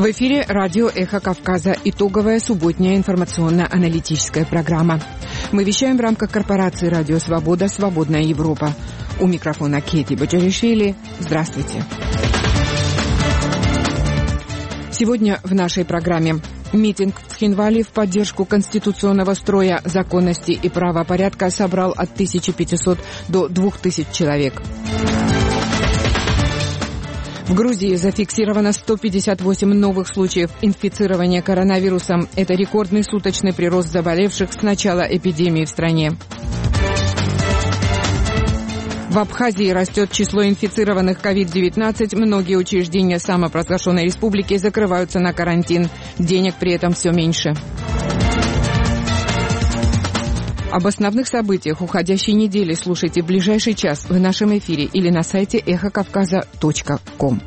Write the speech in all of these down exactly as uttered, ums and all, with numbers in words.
В эфире радио «Эхо Кавказа». Итоговая субботняя информационно-аналитическая программа. Мы вещаем в рамках корпорации «Радио Свобода. Свободная Европа». У микрофона Кети Бочаришвили. Здравствуйте. Сегодня в нашей программе митинг в Цхинвале в поддержку конституционного строя, законности и правопорядка собрал от тысячи пятисот до двух тысяч человек. В Грузии зафиксировано сто пятьдесят восемь новых случаев инфицирования коронавирусом. Это рекордный суточный прирост заболевших с начала эпидемии в стране. В Абхазии растет число инфицированных ковид девятнадцать. Многие учреждения самопровозглашенной республики закрываются на карантин. Денег при этом все меньше. Об основных событиях уходящей недели слушайте в ближайший час в нашем эфире или на сайте эхо кавказа точка ком.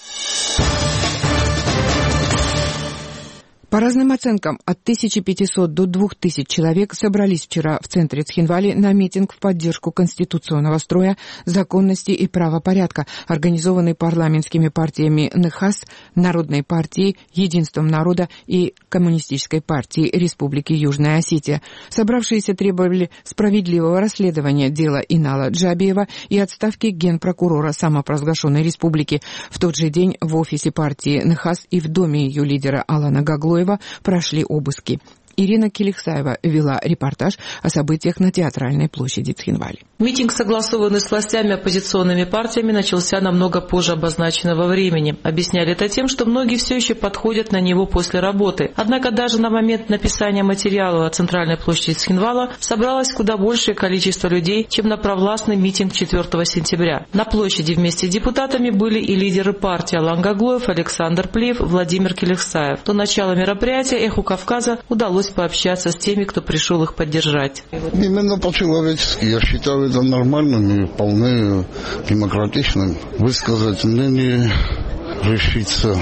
По разным оценкам, от тысячи пятисот до двух тысяч человек собрались вчера в центре Цхинвали на митинг в поддержку конституционного строя, законности и правопорядка, организованный парламентскими партиями НХАС, Народной партией, Единством народа и Коммунистической партией Республики Южная Осетия. Собравшиеся требовали справедливого расследования дела Инала Джабиева и отставки генпрокурора самопровозглашенной республики. В тот же день в офисе партии НХАС и в доме ее лидера Алана Гаглоева прошли обыски. Ирина Келексаева вела репортаж о событиях на Театральной площади Цхинвали. Митинг, согласованный с властями оппозиционными партиями, начался намного позже обозначенного времени. Объясняли это тем, что многие все еще подходят на него после работы. Однако даже на момент написания материала о Центральной площади Цхинвала собралось куда большее количество людей, чем на провластный митинг четвёртого сентября. На площади вместе с депутатами были и лидеры партии Алан Гаглоев, Александр Плиев, Владимир Келексаев. До начала мероприятия «Эху Кавказа» удалось пообщаться с теми, кто пришел их поддержать. Именно по-человечески. Я считаю это нормальным и вполне демократичным. Высказать мнение, решиться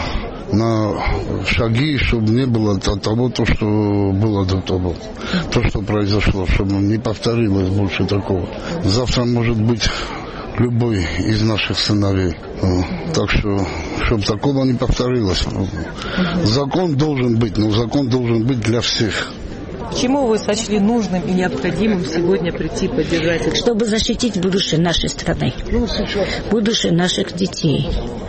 на шаги, чтобы не было того, то, что было до того. То, что произошло, чтобы не повторилось больше такого. Завтра может быть любой из наших сыновей. Так что, чтобы такого не повторилось. Закон должен быть, но закон должен быть для всех. Почему вы сочли нужным и необходимым сегодня прийти поддержать их? Чтобы защитить будущее нашей страны, будущее наших детей,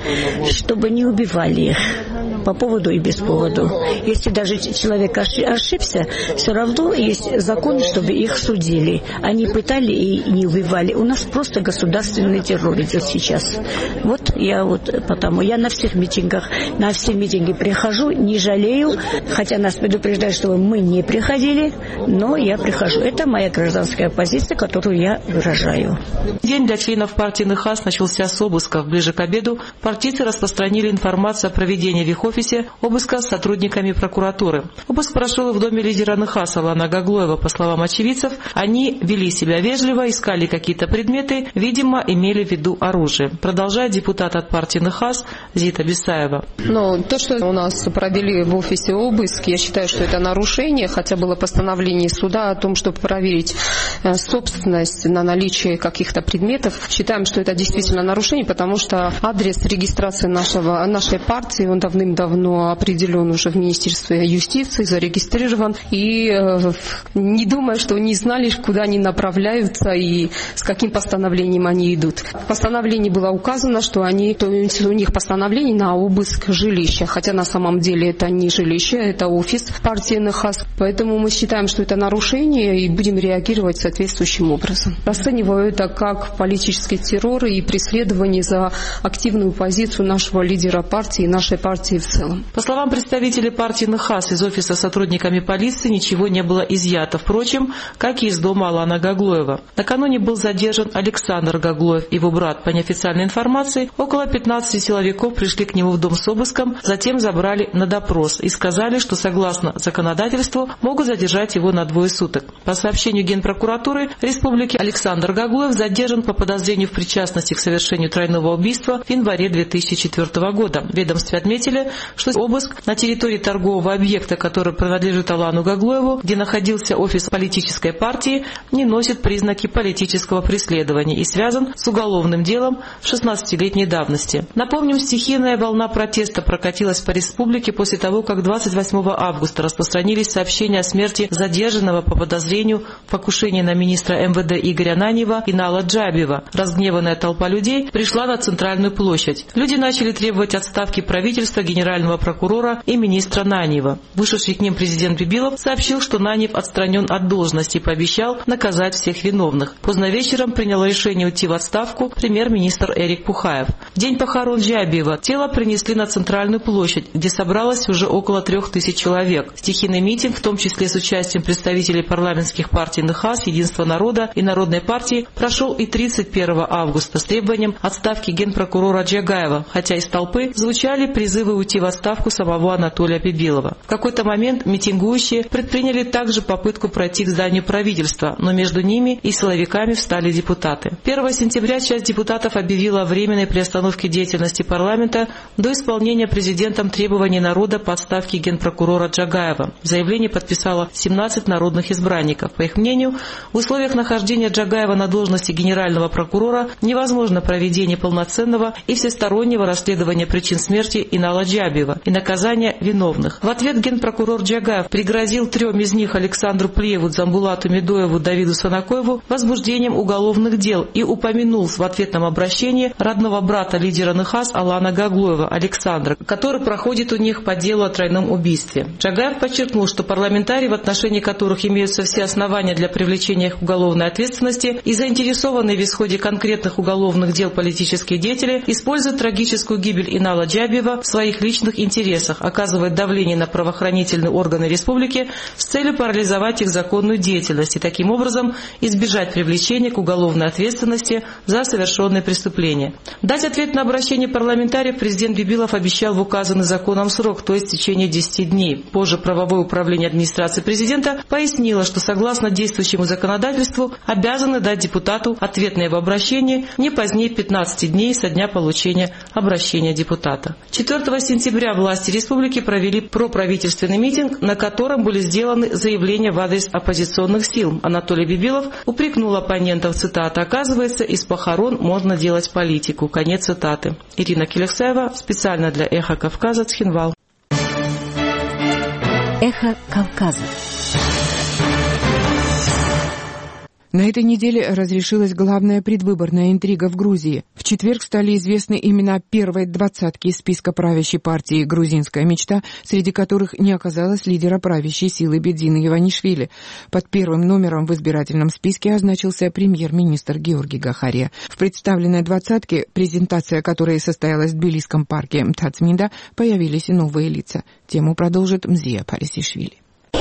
чтобы не убивали их по поводу и без повода. Если даже человек ошибся, все равно есть законы, чтобы их судили. Они пытали и не убивали. У нас просто государственный террор идет сейчас. Вот я вот потому. Я на всех митингах, на все митинги прихожу, не жалею, хотя нас предупреждают, чтобы мы не приходили, но я прихожу. Это моя гражданская позиция, которую я выражаю. День для членов партии НХАС начался с обысков. Ближе к обеду партийцы распространили информацию о проведении в их офисе обыска с сотрудниками прокуратуры. Обыск прошел в доме лидера НХАС Алана Гаглоева. По словам очевидцев, они вели себя вежливо, искали какие-то предметы, видимо, имели в виду оружие. Продолжает депутат от партии НХАС Зита Бесаева. Но то, что у нас провели в офисе обыск, я считаю, что это нарушение, хотя было постановление суда о том, чтобы проверить собственность на наличие каких-то предметов. Считаем, что это действительно нарушение, потому что адрес регистрации нашего, нашей партии, он давным-давно определен уже в Министерстве юстиции, зарегистрирован. И э, не думаю, что не знали, куда они направляются и с каким постановлением они идут. В постановлении было указано, что они, то у них постановление на обыск жилища, хотя на самом деле это не жилище, это офис партии НХАС. Поэтому мы считаем, что это нарушение и будем реагировать соответствующим образом. Расцениваю это как политический террор и преследование за активную позицию нашего лидера партии и нашей партии в целом. По словам представителей партии НХАС, из офиса сотрудниками полиции ничего не было изъято, впрочем, как и из дома Алана Гаглоева. Накануне был задержан Александр Гаглоев, его брат. По неофициальной информации, около пятнадцати силовиков пришли к нему в дом с обыском, затем забрали на допрос и сказали, что согласно законодательству могут задержать его на двое суток. По сообщению Генпрокуратуры Республики, Александр Гаглоев задержан по подозрению в причастности к совершению тройного убийства в январе две тысячи четвёртого года. В ведомстве отметили, что обыск на территории торгового объекта, который принадлежит Алану Гаглоеву, где находился офис политической партии, не носит признаки политического преследования и связан с уголовным делом шестнадцатилетней давности. Напомним, стихийная волна протеста прокатилась по республике после того, как двадцать восьмого августа распространились сообщения о смерти задержанного по подозрению в покушении на министра эм вэ дэ Игоря Наньева Инала Джабиева. Разгневанная толпа людей пришла на центральную площадь. Люди начали требовать отставки правительства, генерального прокурора и министра Наньева. Вышедший к ним президент Бибилов сообщил, что Наньев отстранен от должности и пообещал наказать всех виновных. Поздно вечером принял решение уйти в отставку премьер-министр Эрик Пухаев. В день похорон Джабиева тело принесли на центральную площадь, где собралось уже около трех тысяч человек. Стихийный митинг, в том числе с участием представителей парламентских партий НХАС, Единства народа и Народной партии, прошел и тридцать первого августа с требованием отставки генпрокурора Джагаева, хотя из толпы звучали призывы уйти в отставку самого Анатолия Бибилова. В какой-то момент митингующие предприняли также попытку пройти к зданию правительства, но между ними и силовиками встали депутаты. первого сентября часть депутатов объявила о временной приостановке деятельности парламента до исполнения президентом требований народа по отставке генпрокурора Джагаева. Заявление подписало семнадцать народных избранников. По их мнению, в условиях нахождения Джагаева на должности генерального прокурора невозможно проведение полноценного и всестороннего расследования причин смерти Инала Джабиева и наказания виновных. В ответ генпрокурор Джагаев пригрозил трем из них, Александру Плиеву, Дзамбулату Медоеву, Давиду Санакоеву, возбуждением уголовных дел и упомянул в ответном обращении родного брата лидера НХАС Алана Гаглоева Александра, который проходит у них по делу о тройном убийстве. Джагаев подчеркнул, что парламентарии, в отношении которых имеются все основания для привлечения их к уголовной ответственности и заинтересованные в исходе конкретных уголовных дел политические деятели, используют трагическую гибель Инала Джабиева в своих личных интересах, оказывают давление на правоохранительные органы республики с целью парализовать их законную деятельность и таким образом избежать привлечения к уголовной ответственности за совершенные преступления. Дать ответ на обращение парламентариев президент Бибилов обещал в указанный законом срок, то есть в течение десяти дней. Позже правовое управление администрации президента пояснило, что согласно действующему законодательству обязаны дать депутату ответ на его обращение не позднее пятнадцати дней со дня получения обращения депутата. четвёртого сентября власти республики провели проправительственный митинг, на котором были сделаны заявления в адрес оппозиционных сил. Анатолий Бибилов упрекнул оппонентов, цитата, «Оказывается, из похорон можно делать политику». Конец цитаты. Ирина Келексаева, специально для «Эхо Кавказа», Цхинвал. Эхо Кавказа. На этой неделе разрешилась главная предвыборная интрига в Грузии. В четверг стали известны имена первой двадцатки из списка правящей партии «Грузинская мечта», среди которых не оказалось лидера правящей силы Бедзины Иванишвили. Под первым номером в избирательном списке означился премьер-министр Георгий Гахария. В представленной двадцатке, презентация которой состоялась в Тбилисском парке Тацминда, появились и новые лица. Тему продолжит Мзия Парисишвили.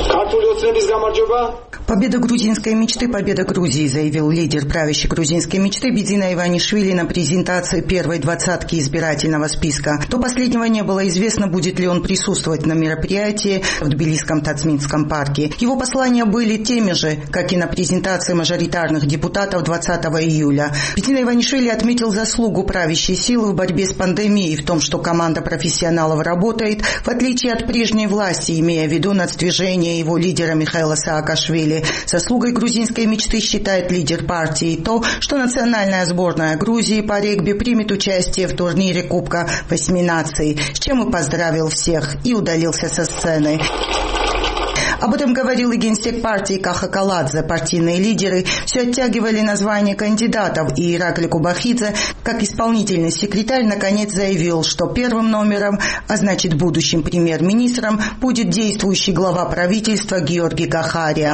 Победа грузинской мечты, победа Грузии, заявил лидер правящей грузинской мечты Бедзина Иванишвили на презентации первой двадцатки избирательного списка. До последнего не было известно, будет ли он присутствовать на мероприятии в Тбилисском Тацминском парке. Его послания были теми же, как и на презентации мажоритарных депутатов двадцатого июля. Бедзина Иванишвили отметил заслугу правящей силы в борьбе с пандемией, в том, что команда профессионалов работает, в отличие от прежней власти, имея в виду надсдвижение его лидера Михаила Саакашвили. Заслугой грузинской мечты считает лидер партии то, что национальная сборная Грузии по регби примет участие в турнире Кубка восьми наций, с чем и поздравил всех и удалился со сцены. Об этом говорил и генсек партии Каха Каладзе. Партийные лидеры все оттягивали название кандидатов, и Иракли Кубахидзе, как исполнительный секретарь, наконец заявил, что первым номером, а значит будущим премьер-министром, будет действующий глава правительства Георгий Гахария.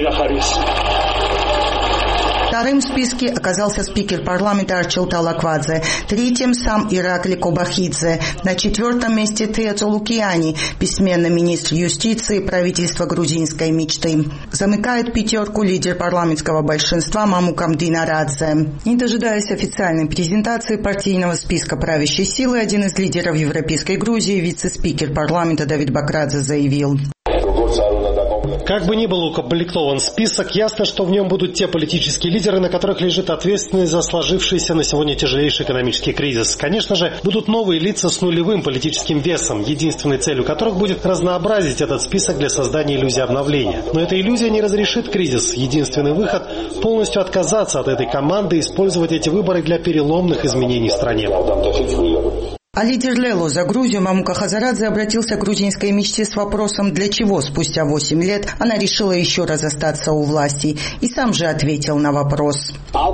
Вторым в списке оказался спикер парламента Арчил Талаквадзе, третьим сам Иракли Кобахидзе, на четвертом месте Теоцо Лукиани, бессменный министр юстиции правительства грузинской мечты. Замыкает пятерку лидер парламентского большинства Мамукам Динарадзе. Не дожидаясь официальной презентации партийного списка правящей силы, один из лидеров Европейской Грузии, вице-спикер парламента Давид Бакрадзе, заявил: Как бы ни был укомплектован список, ясно, что в нем будут те политические лидеры, на которых лежит ответственность за сложившийся на сегодня тяжелейший экономический кризис. Конечно же, будут новые лица с нулевым политическим весом, единственной целью которых будет разнообразить этот список для создания иллюзии обновления. Но эта иллюзия не разрешит кризис. Единственный выход – полностью отказаться от этой команды и использовать эти выборы для переломных изменений в стране. А лидер Лело за Грузию Мамука Хазарадзе обратился к грузинской мечте с вопросом, для чего спустя восемь лет она решила еще раз остаться у власти. И сам же ответил на вопрос.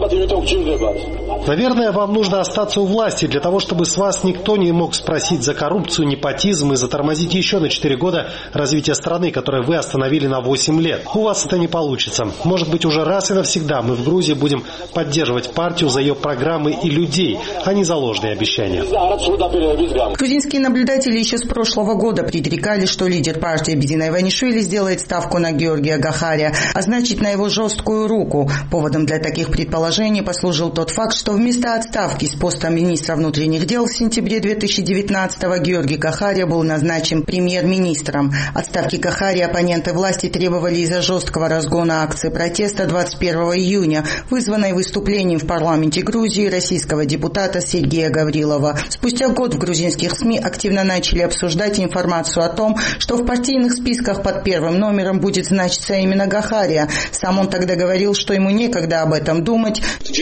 Наверное, вам нужно остаться у власти для того, чтобы с вас никто не мог спросить за коррупцию, непотизм и затормозить еще на четыре года развитие страны, которое вы остановили на восемь лет. У вас это не получится. Может быть, уже раз и навсегда мы в Грузии будем поддерживать партию за ее программы и людей, а не за ложные обещания. Грузинские наблюдатели еще с прошлого года предрекали, что лидер партии Бедина Иванишвили сделает ставку на Георгия Гахария, а значит на его жесткую руку. Поводом для таких предположений послужил тот факт, что вместо отставки с поста министра внутренних дел в сентябре две тысячи девятнадцатого Георгий Гахария был назначен премьер-министром. Отставки Гахария оппоненты власти требовали из-за жесткого разгона акции протеста двадцать первого июня, вызванной выступлением в парламенте Грузии российского депутата Сергея Гаврилова. Спустя год в грузинских СМИ активно начали обсуждать информацию о том, что в партийных списках под первым номером будет значиться именно Гахария. Сам он тогда говорил, что ему некогда об этом думать.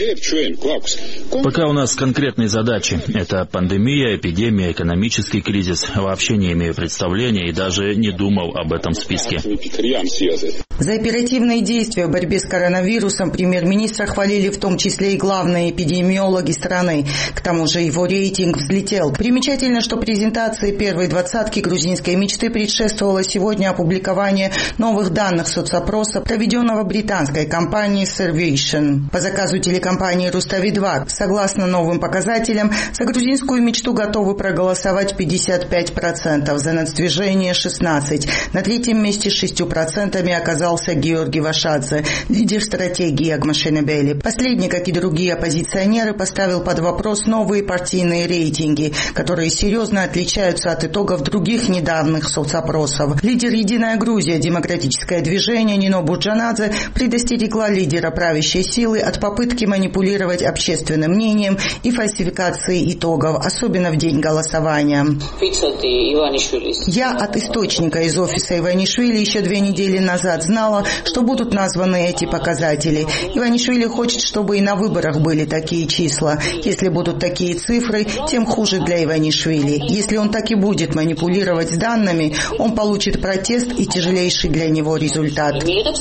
Пока у нас конкретные задачи. Это пандемия, эпидемия, экономический кризис. Вообще не имею представления и даже не думал об этом списке. За оперативные действия в борьбе с коронавирусом премьер-министра хвалили в том числе и главные эпидемиологи страны. К тому же его рейтинг взлетел. Примечательно, что презентации первой двадцатки грузинской мечты предшествовало сегодня опубликование новых данных соцопроса, проведенного британской компанией Survation. По заказу телекомпании Рустави два, согласно новым показателям, за грузинскую мечту готовы проголосовать пятьдесят пять процентов, за нацдвижение шестнадцать процентов. На третьем месте с шестью процентами оказался Георгий Вашадзе, лидер стратегии Агмашенебели. Последний, как и другие оппозиционеры, поставил под вопрос новые партийные рейтинги, которые серьезно отличаются от итогов других недавних соцопросов. Лидер «Единая Грузия», демократическое движение Нино Бурджанадзе предостерегла лидера правящей силы от попытки манипулировать общественным мнением и фальсификации итогов, особенно в день голосования. Я от источника из офиса Иванишвили еще две недели назад знала, что будут названы эти показатели. Иванишвили хочет, чтобы и на выборах были такие числа. Если будут такие цифры, тем хуже для Иванишвили. Если он так и будет манипулировать с данными, он получит протест и тяжелейший для него результат.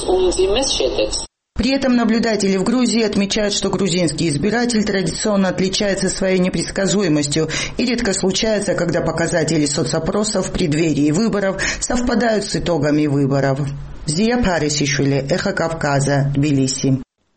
При этом наблюдатели в Грузии отмечают, что грузинский избиратель традиционно отличается своей непредсказуемостью и редко случается, когда показатели соцопросов в преддверии выборов совпадают с итогами выборов. Зия Парисишвили, Эхо Кавказа, Тбилиси.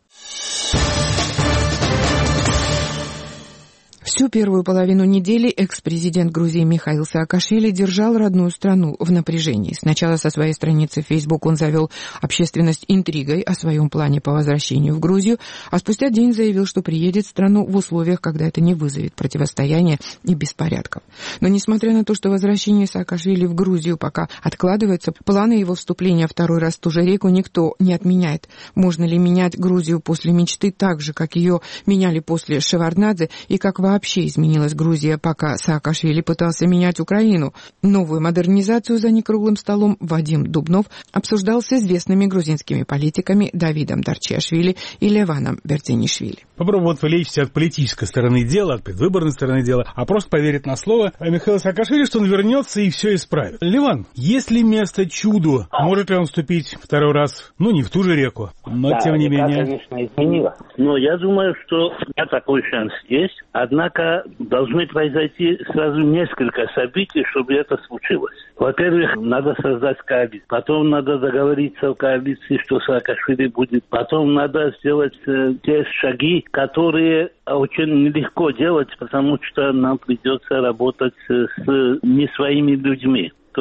Всю первую половину недели экс-президент Грузии Михаил Саакашвили держал родную страну в напряжении. Сначала со своей страницы в Facebook он завел общественность интригой о своем плане по возвращению в Грузию, а спустя день заявил, что приедет в страну в условиях, когда это не вызовет противостояния и беспорядков. Но несмотря на то, что возвращение Саакашвили в Грузию пока откладывается, планы его вступления второй раз в ту же реку никто не отменяет. Можно ли менять Грузию после мечты так же, как ее меняли после Шеварднадзе, и как вообще Вообще изменилась Грузия, пока Саакашвили пытался менять Украину. Новую модернизацию за некруглым столом Вадим Дубнов обсуждал с известными грузинскими политиками Давидом Дарчиашвили и Леваном Бердзинишвили. Попробуем отвлечься от политической стороны дела, от предвыборной стороны дела, а просто поверить на слово Михаила Саакашвили, что он вернется и все исправит. Леван, есть ли место чуду? Может ли он вступить второй раз? Ну, не в ту же реку, но да, тем не река, менее. Конечно, изменила. Но я думаю, что да, такой шанс есть. Однако должны произойти сразу несколько событий, чтобы это случилось. Во-первых, надо создать коалицию. Потом надо договориться в коалиции, что Саакашвили будет. Потом надо сделать э, те шаги, которые очень нелегко делать, потому что нам придется работать с не своими людьми. То есть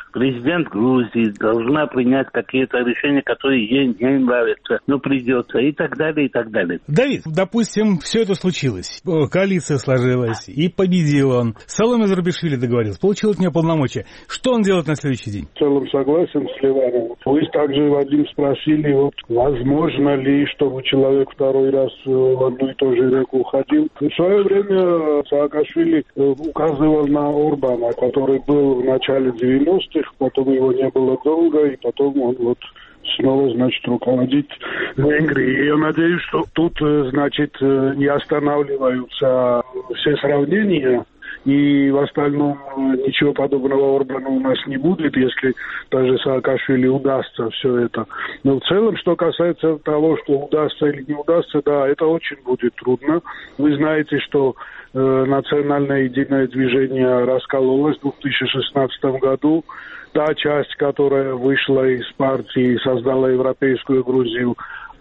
президент Грузии должна принять какие-то решения, которые ей не нравятся, но придется, и так далее, и так далее. Давид, допустим, все это случилось. Коалиция сложилась, и победил он. Саломе Зурабишвили договорился, получил от нее полномочия. Что он делает на следующий день? В целом согласен с Ливаном. Вы также, Вадим, спросили, вот, возможно ли, чтобы человек второй раз в одну и ту же реку уходил. В свое время Саакашвили указывал на Орбана, который был в начале девяностых, потом его не было долго, и потом он вот снова, значит, руководит Венгрией. Я надеюсь, что тут, значит, не останавливаются все сравнения, и в остальном ничего подобного Орбану у нас не будет, если даже Саакашвили удастся все это. Но в целом, что касается того, что удастся или не удастся, да, это очень будет трудно. Вы знаете, что э, национальное единое движение раскололось в две тысячи шестнадцатом году. Та часть, которая вышла из партии и создала Европейскую Грузию,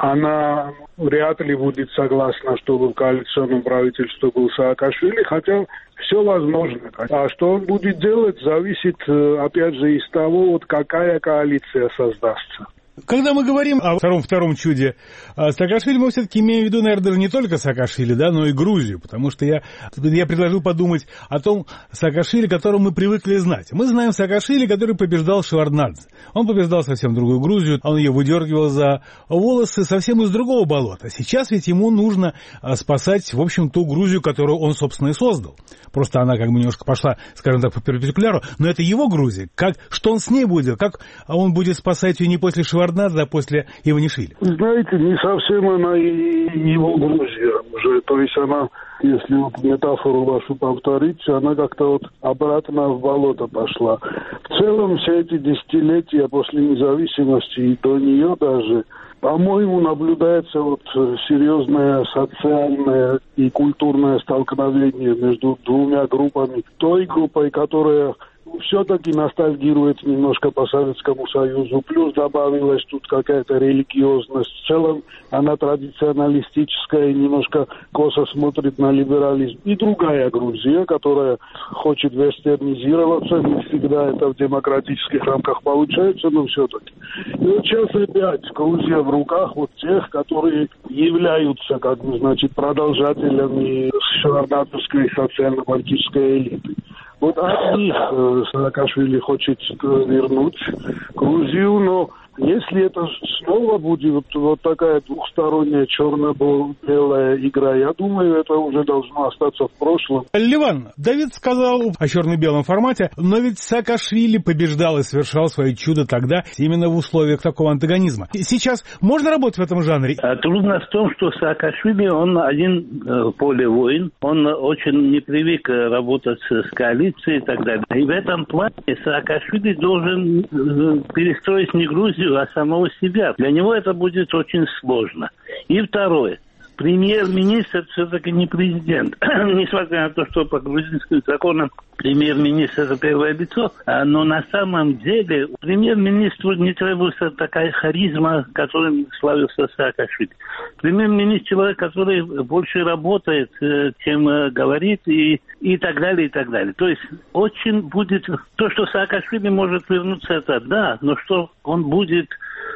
она вряд ли будет согласна, чтобы в коалиционном правительстве был Саакашвили, хотя все возможно. А что он будет делать, зависит, опять же, из того, вот какая коалиция создастся. Когда мы говорим о втором-втором чуде Саакашвили, мы все-таки имеем в виду, наверное, даже не только Саакашвили, да, но и Грузию, потому что я, я предложил подумать о том Саакашвили, которого мы привыкли знать. Мы знаем Саакашвили, который побеждал Шеварднадзе. Он побеждал совсем другую Грузию, он ее выдергивал за волосы совсем из другого болота. Сейчас ведь ему нужно спасать, в общем, ту Грузию, которую он, собственно, и создал. Просто она как бы немножко пошла, скажем так, по перпендикуляру, но это его Грузия. Как, что он с ней будет? Как он будет спасать ее не после Шеварднадзе, а после Иванишвили? Знаете, не совсем она и его Грузия уже. То есть она, если вот метафору вашу повторить, она как-то вот обратно в болото пошла. В целом все эти десятилетия после независимости и до нее даже, по-моему, наблюдается вот серьезное социальное и культурное столкновение между двумя группами. Той группой, которая все-таки ностальгирует немножко по Советскому Союзу, плюс добавилась тут какая-то религиозность. В целом она традиционалистическая и немножко косо смотрит на либерализм. И другая Грузия, которая хочет вестернизироваться, не всегда это в демократических рамках получается, но все-таки. И вот сейчас опять Грузия в руках вот тех, которые являются, как бы, значит, продолжателями шеварднадзевской социально-политической элиты. Вот от них э, Саакашвили хочет вернуть Грузию, но если это снова будет вот, вот такая двухсторонняя черно-белая игра, я думаю, это уже должно остаться в прошлом. Ливан, Давид сказал о черно-белом формате, но ведь Саакашвили побеждал и совершал свои чудо тогда именно в условиях такого антагонизма. Сейчас можно работать в этом жанре? Трудно в том, что Саакашвили, он один э, поле воин, он очень не привык работать с коалицией и так далее. И в этом плане Саакашвили должен э, перестроить не Грузию, а самого себя. Для него это будет очень сложно. И второе. Премьер-министр все-таки не президент. Несмотря на то, что по грузинским законам премьер-министр это первое лицо, но на самом деле премьер-министру не требуется такая харизма, которым славился Саакашвили. Премьер-министр человек, который больше работает, чем говорит, и, и так далее, и так далее. То есть очень будет... То, что Саакашвили может вернуться, это да, но что он будет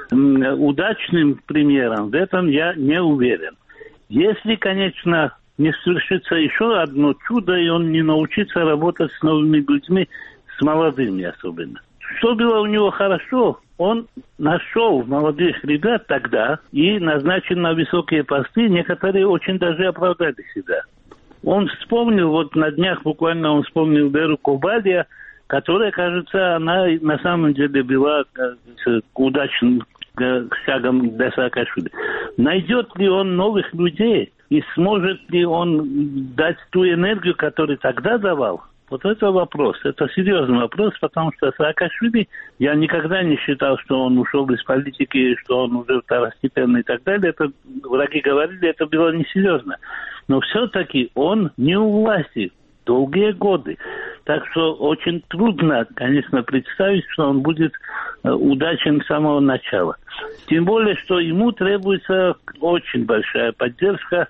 удачным премьером, в этом я не уверен. Если, конечно, не совершится еще одно чудо, и он не научится работать с новыми людьми, с молодыми особенно. Что было у него хорошо, он нашел молодых ребят тогда и назначил на высокие посты, некоторые очень даже оправдали себя. Он вспомнил, вот на днях буквально он вспомнил Веру Кобалья, которая, кажется, она на самом деле была удачным шагом для Саакашвили. Найдет ли он новых людей и сможет ли он дать ту энергию, которую тогда давал? Вот это вопрос. Это серьезный вопрос, потому что Саакашвили, я никогда не считал, что он ушел из политики, что он уже второстепенный и так далее. Это враги говорили, это было несерьезно. Но все-таки он не у власти долгие годы. Так что очень трудно, конечно, представить, что он будет удачен с самого начала. Тем более, что ему требуется очень большая поддержка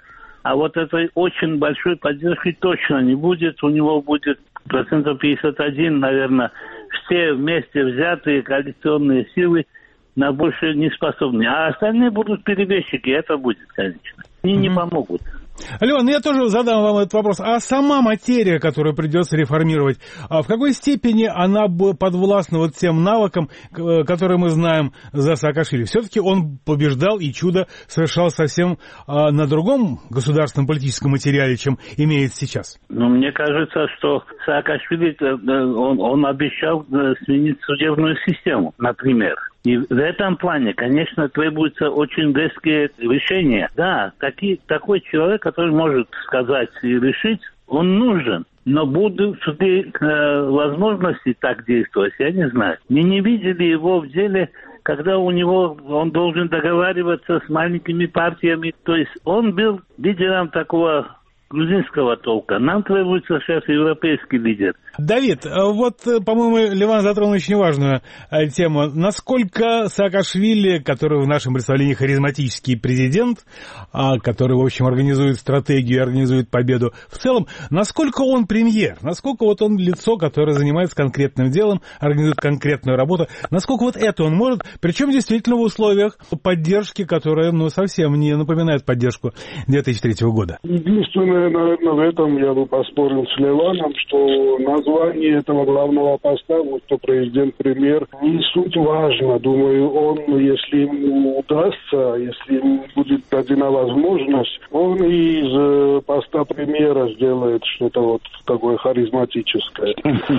А вот этой очень большой поддержки точно не будет. У него будет процентов пятьдесят один, наверное, все вместе взятые коалиционные силы на больше не способны. А остальные будут перебежчики, это будет, конечно. Они mm-hmm. не помогут. Леон, я тоже задам вам этот вопрос. А сама материя, которую придется реформировать, в какой степени она подвластна вот тем навыкам, которые мы знаем за Саакашвили? Все-таки он побеждал и чудо совершал совсем на другом государственном политическом материале, чем имеет сейчас. Ну, мне кажется, что Саакашвили, он, он обещал сменить судебную систему, например. И в этом плане, конечно, требуются очень резкие решения. Да, таки, такой человек, который может сказать и решить, он нужен. Но будут ли э, возможности так действовать, я не знаю. Мы не видели его в деле, когда у него он должен договариваться с маленькими партиями. То есть он был лидером такого грузинского толка. Нам требуется сейчас европейский лидер. Давид, вот, по-моему, Ливан затронул очень важную тему. Насколько Саакашвили, который в нашем представлении харизматический президент, который, в общем, организует стратегию, организует победу, в целом, насколько он премьер, насколько вот он лицо, которое занимается конкретным делом, организует конкретную работу, насколько вот это он может, причем действительно в условиях поддержки, которая, ну, совсем не напоминает поддержку две тысячи третьего года. Единственное, наверное, в этом я бы поспорил с Ливаном, что название этого главного поста, вот то президент-премьер, не суть важно. Думаю, он, если ему удастся, если ему будет дадена возможность, он из поста премьера сделает что-то вот такое харизматическое,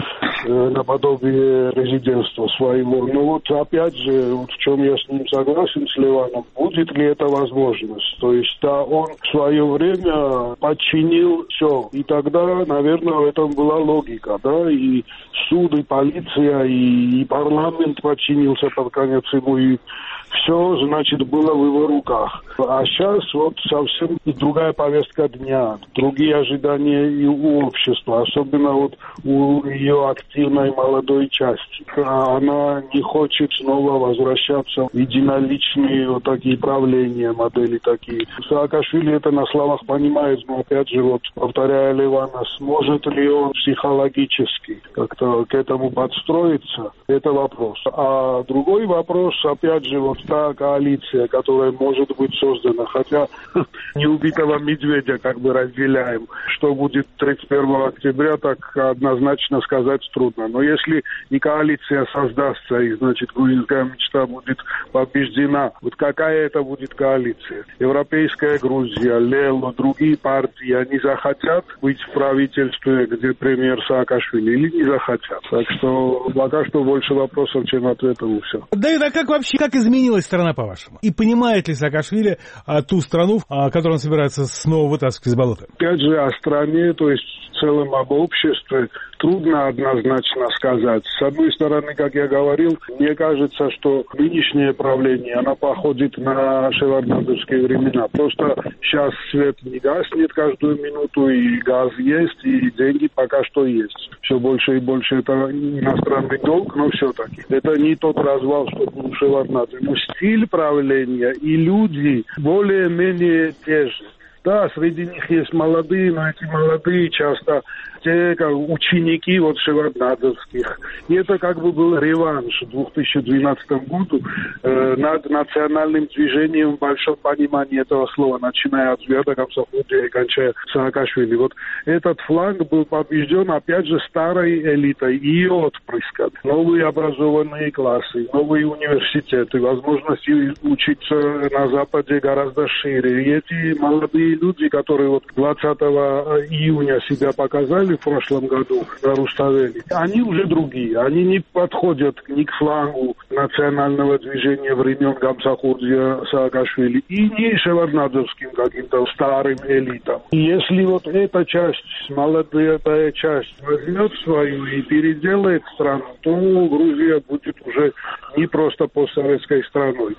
наподобие президентства своего. Но вот опять же, вот в чем я с ним согласен, с Ливаном, будет ли это возможность? То есть, да, он в свое время подчинил все. И тогда, наверное, в этом была логика, да, и суд, и полиция, и, и парламент подчинился под конец ему, и все, значит, было в его руках. А сейчас вот совсем другая повестка дня, другие ожидания и у общества, особенно вот у ее активной молодой части. Она не хочет снова возвращаться в единоличные вот такие правления, модели такие. Саакашвили это на словах понимает, но опять же, вот повторяя Ливана, сможет ли он психологически как-то к этому подстроиться, это вопрос. А другой вопрос, опять же, вот та коалиция, которая может быть создана, хотя неубитого медведя как бы разделяем. Что будет тридцать первого октября, так однозначно сказать трудно. Но если и коалиция создастся, и, значит, грузинская мечта будет побеждена, вот какая это будет коалиция? Европейская Грузия, Лело, другие партии, они захотят быть в правительстве, где премьер Саакашвили, или не захотят? Так что пока что больше вопросов, чем ответов, и все. Давид, а как вообще, как изменилась страна, по-вашему? И понимает ли Саакашвили а, ту страну, а, которую он собирается снова вытаскивать из болота? Опять же, о стране, то есть в целом об обществе, трудно однозначно сказать. С одной стороны, как я говорил, мне кажется, что нынешнее правление, оно походит на шеварднадзевские времена. Просто сейчас свет не гаснет каждую минуту, и газ есть, и деньги пока что есть. Все больше и больше это иностранный долг, но все-таки. Это не тот развал, что был у Шеварднадзе. Но стиль правления и люди более-менее те же. Да, среди них есть молодые, но эти молодые часто те как, ученики вот шеварднадзевских. И это как бы был реванш в две тысячи двенадцатом году э, над национальным движением в большом понимании этого слова, начиная от Звята Гамсахурдия и кончая Саакашвили. Вот этот фланг был побежден, опять же, старой элитой и ее отпрыском. Новые образованные классы, новые университеты, возможности учиться на Западе гораздо шире. И эти молодые люди, которые вот двадцатого июня себя показали в прошлом году на Руставели, они уже другие. Они не подходят ни к флангу национального движения времен Гамсахурдия, Саакашвили и не шеварднадзевским каким-то старым элитам. И если вот эта часть, молодая часть возьмет свою и переделает страну, то Грузия будет уже не просто постсоветской страной.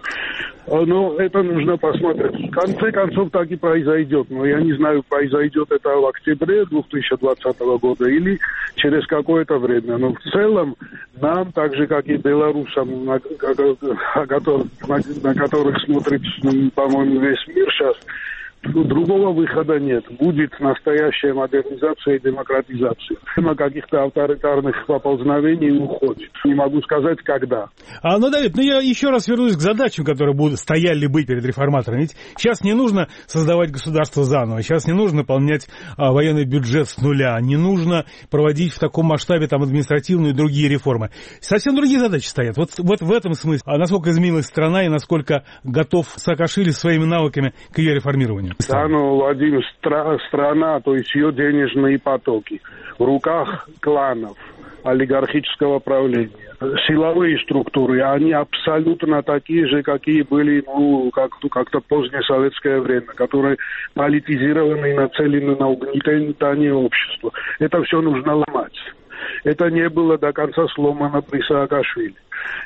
Но это нужно посмотреть. В конце концов так и произойдет. Но я не знаю, произойдет это в октябре две тысячи двадцатого года или через какое-то время. Но в целом нам, так же как и белорусам, на, на, на которых смотрит, по-моему, весь мир сейчас, другого выхода нет. Будет настоящая модернизация и демократизация. На каких-то авторитарных поползновений уходит. Не могу сказать, когда. А, ну, Давид, ну я еще раз вернусь к задачам, которые будут, стояли бы перед реформаторами. Ведь сейчас не нужно создавать государство заново, сейчас не нужно наполнять а, военный бюджет с нуля, не нужно проводить в таком масштабе там административные и другие реформы. Совсем другие задачи стоят. Вот, вот в этом смысле. А насколько изменилась страна и насколько готов Саакашвили своими навыками к ее реформированию? Да, ну, Владимир, стра- страна, то есть ее денежные потоки в руках кланов, олигархического правления. Силовые структуры, они абсолютно такие же, какие были ну, как, как-то позднее советское время, которые политизированы и нацелены на угнетение общества. Это все нужно ломать. Это не было до конца сломано при Саакашвили.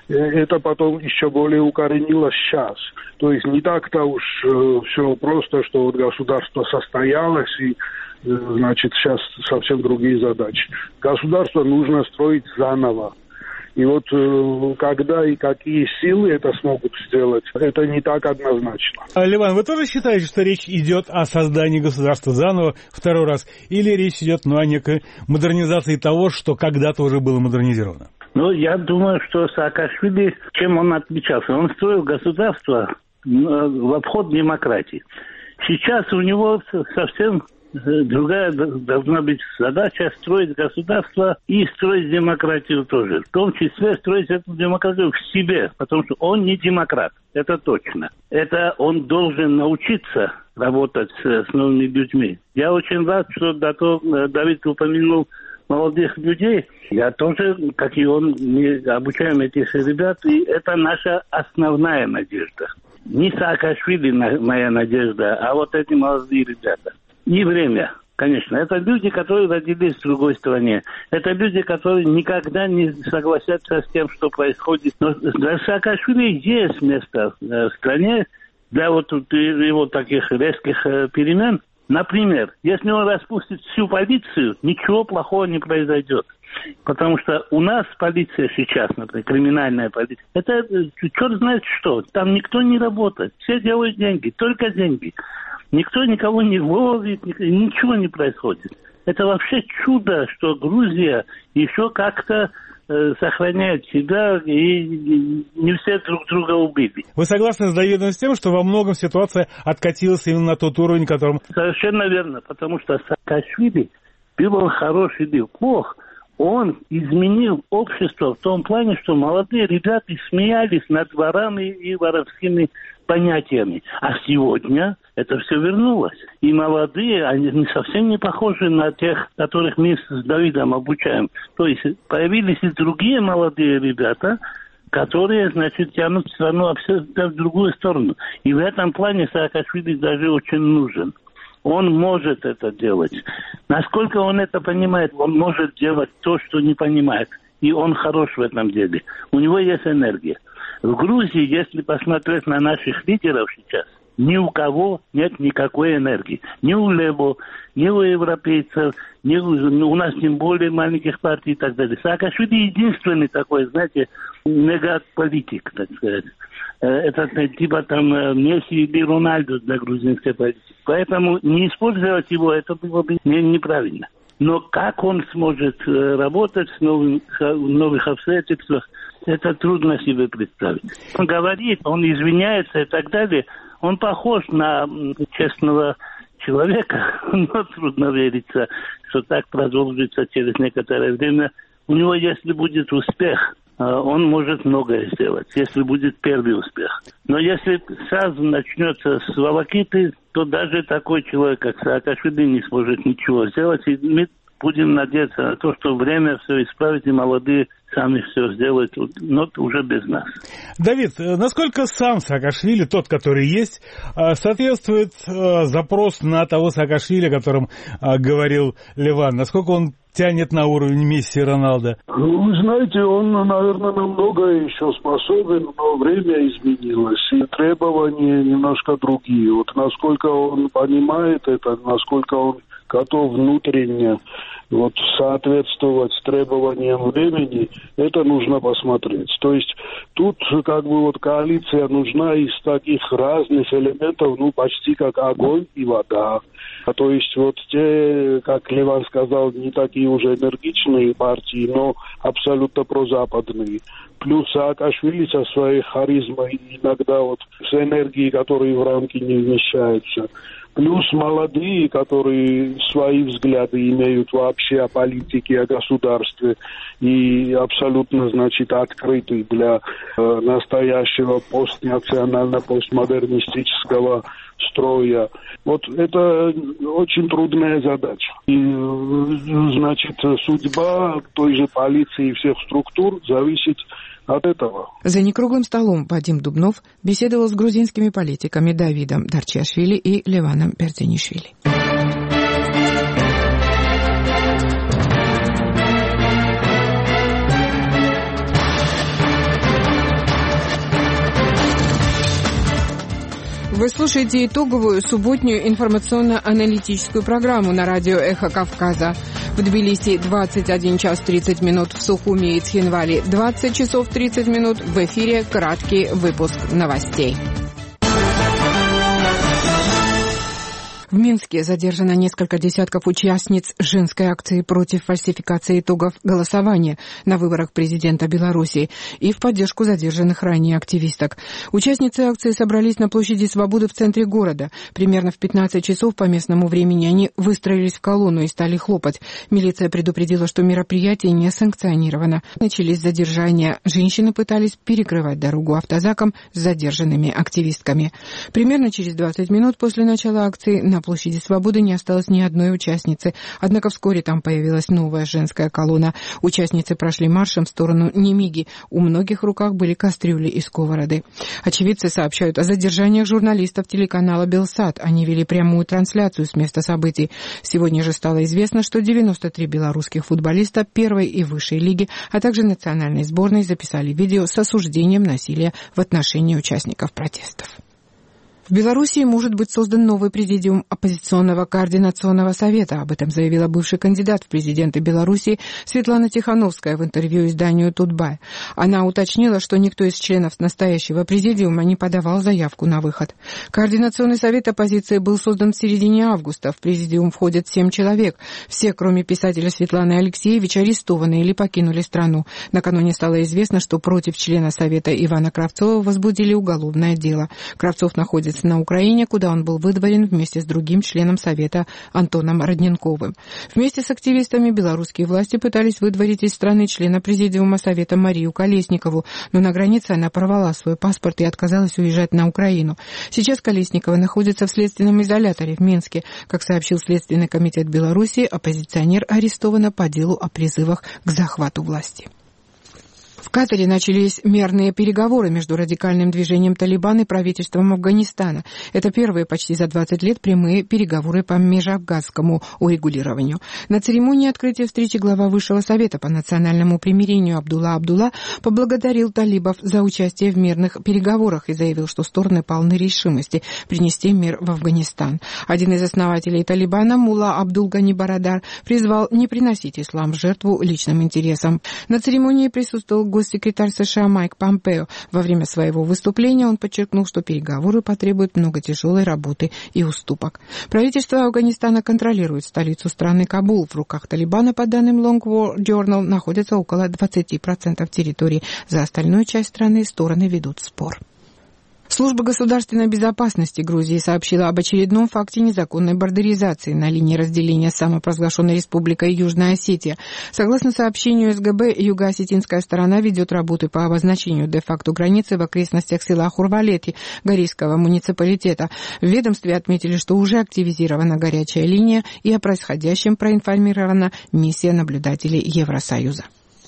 Это потом еще более укоренилось сейчас. То есть не так-то уж э, все просто, что вот государство состоялось и э, значит сейчас совсем другие задачи. Государство нужно строить заново. И вот э, когда и какие силы это смогут сделать, это не так однозначно. Ливан, вы тоже считаете, что речь идет о создании государства заново второй раз? Или речь идет ну, о некой модернизации того, что когда-то уже было модернизировано? Ну, я думаю, что Саакашвили, чем он отличался? Он строил государство в обход демократии. Сейчас у него совсем другая должна быть задача строить государство и строить демократию тоже. В том числе строить эту демократию в себе, потому что он не демократ, это точно. Это он должен научиться работать с, с новыми людьми. Я очень рад, что Давид упомянул молодых людей. Я тоже, как и он, мы обучаем этих ребят, и это наша основная надежда. Не Саакашвили моя надежда, а вот эти молодые ребята. Не время, конечно. Это люди, которые родились в другой стране. Это люди, которые никогда не согласятся с тем, что происходит. Но для Саакашвили есть место в стране для вот его таких резких перемен. Например, если он распустит всю полицию, ничего плохого не произойдет. Потому что у нас полиция сейчас, например, криминальная полиция, это черт знает что. Там никто не работает. Все делают деньги, только деньги. Никто никого не ловит, ничего не происходит. Это вообще чудо, что Грузия еще как-то э, сохраняет себя и не все друг друга убили. Вы согласны с Давидом с тем, что во многом ситуация откатилась именно на тот уровень, которым... Совершенно верно, потому что Саакашвили, был он хорош или плох, он изменил общество в том плане, что молодые ребята смеялись над ворами и воровскими понятиями. А сегодня это все вернулось. И молодые, они совсем не похожи на тех, которых мы с Давидом обучаем. То есть появились и другие молодые ребята, которые, значит, тянут страну абсолютно в другую сторону. И в этом плане Саакашвили даже очень нужен. Он может это делать. Насколько он это понимает, он может делать то, что не понимает. И он хорош в этом деле. У него есть энергия. В Грузии, если посмотреть на наших лидеров сейчас, ни у кого нет никакой энергии. Ни у Лебо, ни у европейцев, ни у, у нас тем более маленьких партий и так далее. Саакашвили единственный такой, знаете, мегаполитик, так сказать. Это типа там Месси или Рональдо для грузинской политики. Поэтому не использовать его, это было бы неправильно. Но как он сможет работать в новых, новых обстоятельствах, это трудно себе представить. Он говорит, он извиняется и так далее. Он похож на честного человека, но трудно вериться, что так продолжится через некоторое время. У него, если будет успех, он может многое сделать, если будет первый успех. Но если сразу начнется с волокиты, то даже такой человек, как Саакашвили, не сможет ничего сделать. И мы будем надеяться на то, что время все исправит, и молодые сами все сделают, но уже без нас. Давид, насколько сам Саакашвили, тот, который есть, соответствует запрос на того Саакашвили, о котором говорил Ливан? Насколько он тянет на уровень Месси и Роналдо? Вы знаете, он, наверное, на многое еще способен, но время изменилось, и требования немножко другие. Вот насколько он понимает это, насколько он готов внутренне вот соответствовать требованиям времени, это нужно посмотреть. То есть тут как бы вот коалиция нужна из таких разных элементов, ну почти как огонь и вода. А то есть вот те, как Леван сказал, не такие уже энергичные партии, но абсолютно прозападные. Плюс Саакашвили со своей харизмой, иногда вот с энергией, которые в рамки не вмещаются. Плюс молодые, которые свои взгляды имеют вообще о политике, о государстве и абсолютно, значит, открыты для э, настоящего постнационально-постмодернистического строя. Вот это очень трудная задача. И, значит, судьба той же полиции и всех структур зависит от этого. За некруглым столом Вадим Дубнов беседовал с грузинскими политиками Давидом Дарчиашвили и Леваном Бердзинишвили. Вы слушаете итоговую субботнюю информационно-аналитическую программу на радио «Эхо Кавказа». В Тбилиси двадцать один час тридцать минут, в Сухуми и Цхинвали двадцать часов тридцать минут. В эфире краткий выпуск новостей. В Минске задержано несколько десятков участниц женской акции против фальсификации итогов голосования на выборах президента Беларуси и в поддержку задержанных ранее активисток. Участницы акции собрались на площади Свободы в центре города. Примерно в пятнадцать часов по местному времени они выстроились в колонну и стали хлопать. Милиция предупредила, что мероприятие не санкционировано. Начались задержания. Женщины пытались перекрывать дорогу автозакам с задержанными активистками. Примерно через двадцать минут после начала акции на На площади Свободы не осталось ни одной участницы. Однако вскоре там появилась новая женская колонна. Участницы прошли маршем в сторону Немиги. У многих в руках были кастрюли и сковороды. Очевидцы сообщают о задержаниях журналистов телеканала «Белсат». Они вели прямую трансляцию с места событий. Сегодня же стало известно, что девяносто три белорусских футболиста первой и высшей лиги, а также национальной сборной записали видео с осуждением насилия в отношении участников протестов. В Белоруссии может быть создан новый президиум оппозиционного координационного совета. Об этом заявила бывший кандидат в президенты Белоруссии Светлана Тихановская в интервью изданию «Тутбай». Она уточнила, что никто из членов настоящего президиума не подавал заявку на выход. Координационный совет оппозиции был создан в середине августа. В президиум входят семь человек. Все, кроме писателя Светланы Алексеевич, арестованы или покинули страну. Накануне стало известно, что против члена совета Ивана Кравцова возбудили уголовное дело. Кравцов находится на Украине, куда он был выдворен вместе с другим членом Совета Антоном Родненковым. Вместе с активистами белорусские власти пытались выдворить из страны члена Президиума Совета Марию Колесникову, но на границе она порвала свой паспорт и отказалась уезжать на Украину. Сейчас Колесникова находится в следственном изоляторе в Минске. Как сообщил Следственный комитет Беларуси, оппозиционер арестована по делу о призывах к захвату власти. В Катаре начались мирные переговоры между радикальным движением «Талибан» и правительством Афганистана. Это первые почти за двадцать лет прямые переговоры по межафганскому урегулированию. На церемонии открытия встречи глава Высшего совета по национальному примирению Абдулла Абдулла поблагодарил талибов за участие в мирных переговорах и заявил, что стороны полны решимости принести мир в Афганистан. Один из основателей «Талибана», мулла Абдул Гани Барадар, призвал не приносить ислам в жертву личным интересам. На церемонии присутствовал госсекретарь США Майк Помпео. Во время своего выступления он подчеркнул, что переговоры потребуют много тяжелой работы и уступок. Правительство Афганистана контролирует столицу страны Кабул. В руках Талибана, по данным Long War Journal, находится около двадцать процентов территории. За остальную часть страны стороны ведут спор. Служба государственной безопасности Грузии сообщила об очередном факте незаконной бордеризации на линии разделения с самопровозглашенной республикой Южная Осетия. Согласно сообщению эс гэ бэ, юго-осетинская сторона ведет работы по обозначению де-факто границы в окрестностях села Хурвалети, Горийского муниципалитета. В ведомстве отметили, что уже активизирована горячая линия и о происходящем проинформирована миссия наблюдателей Евросоюза.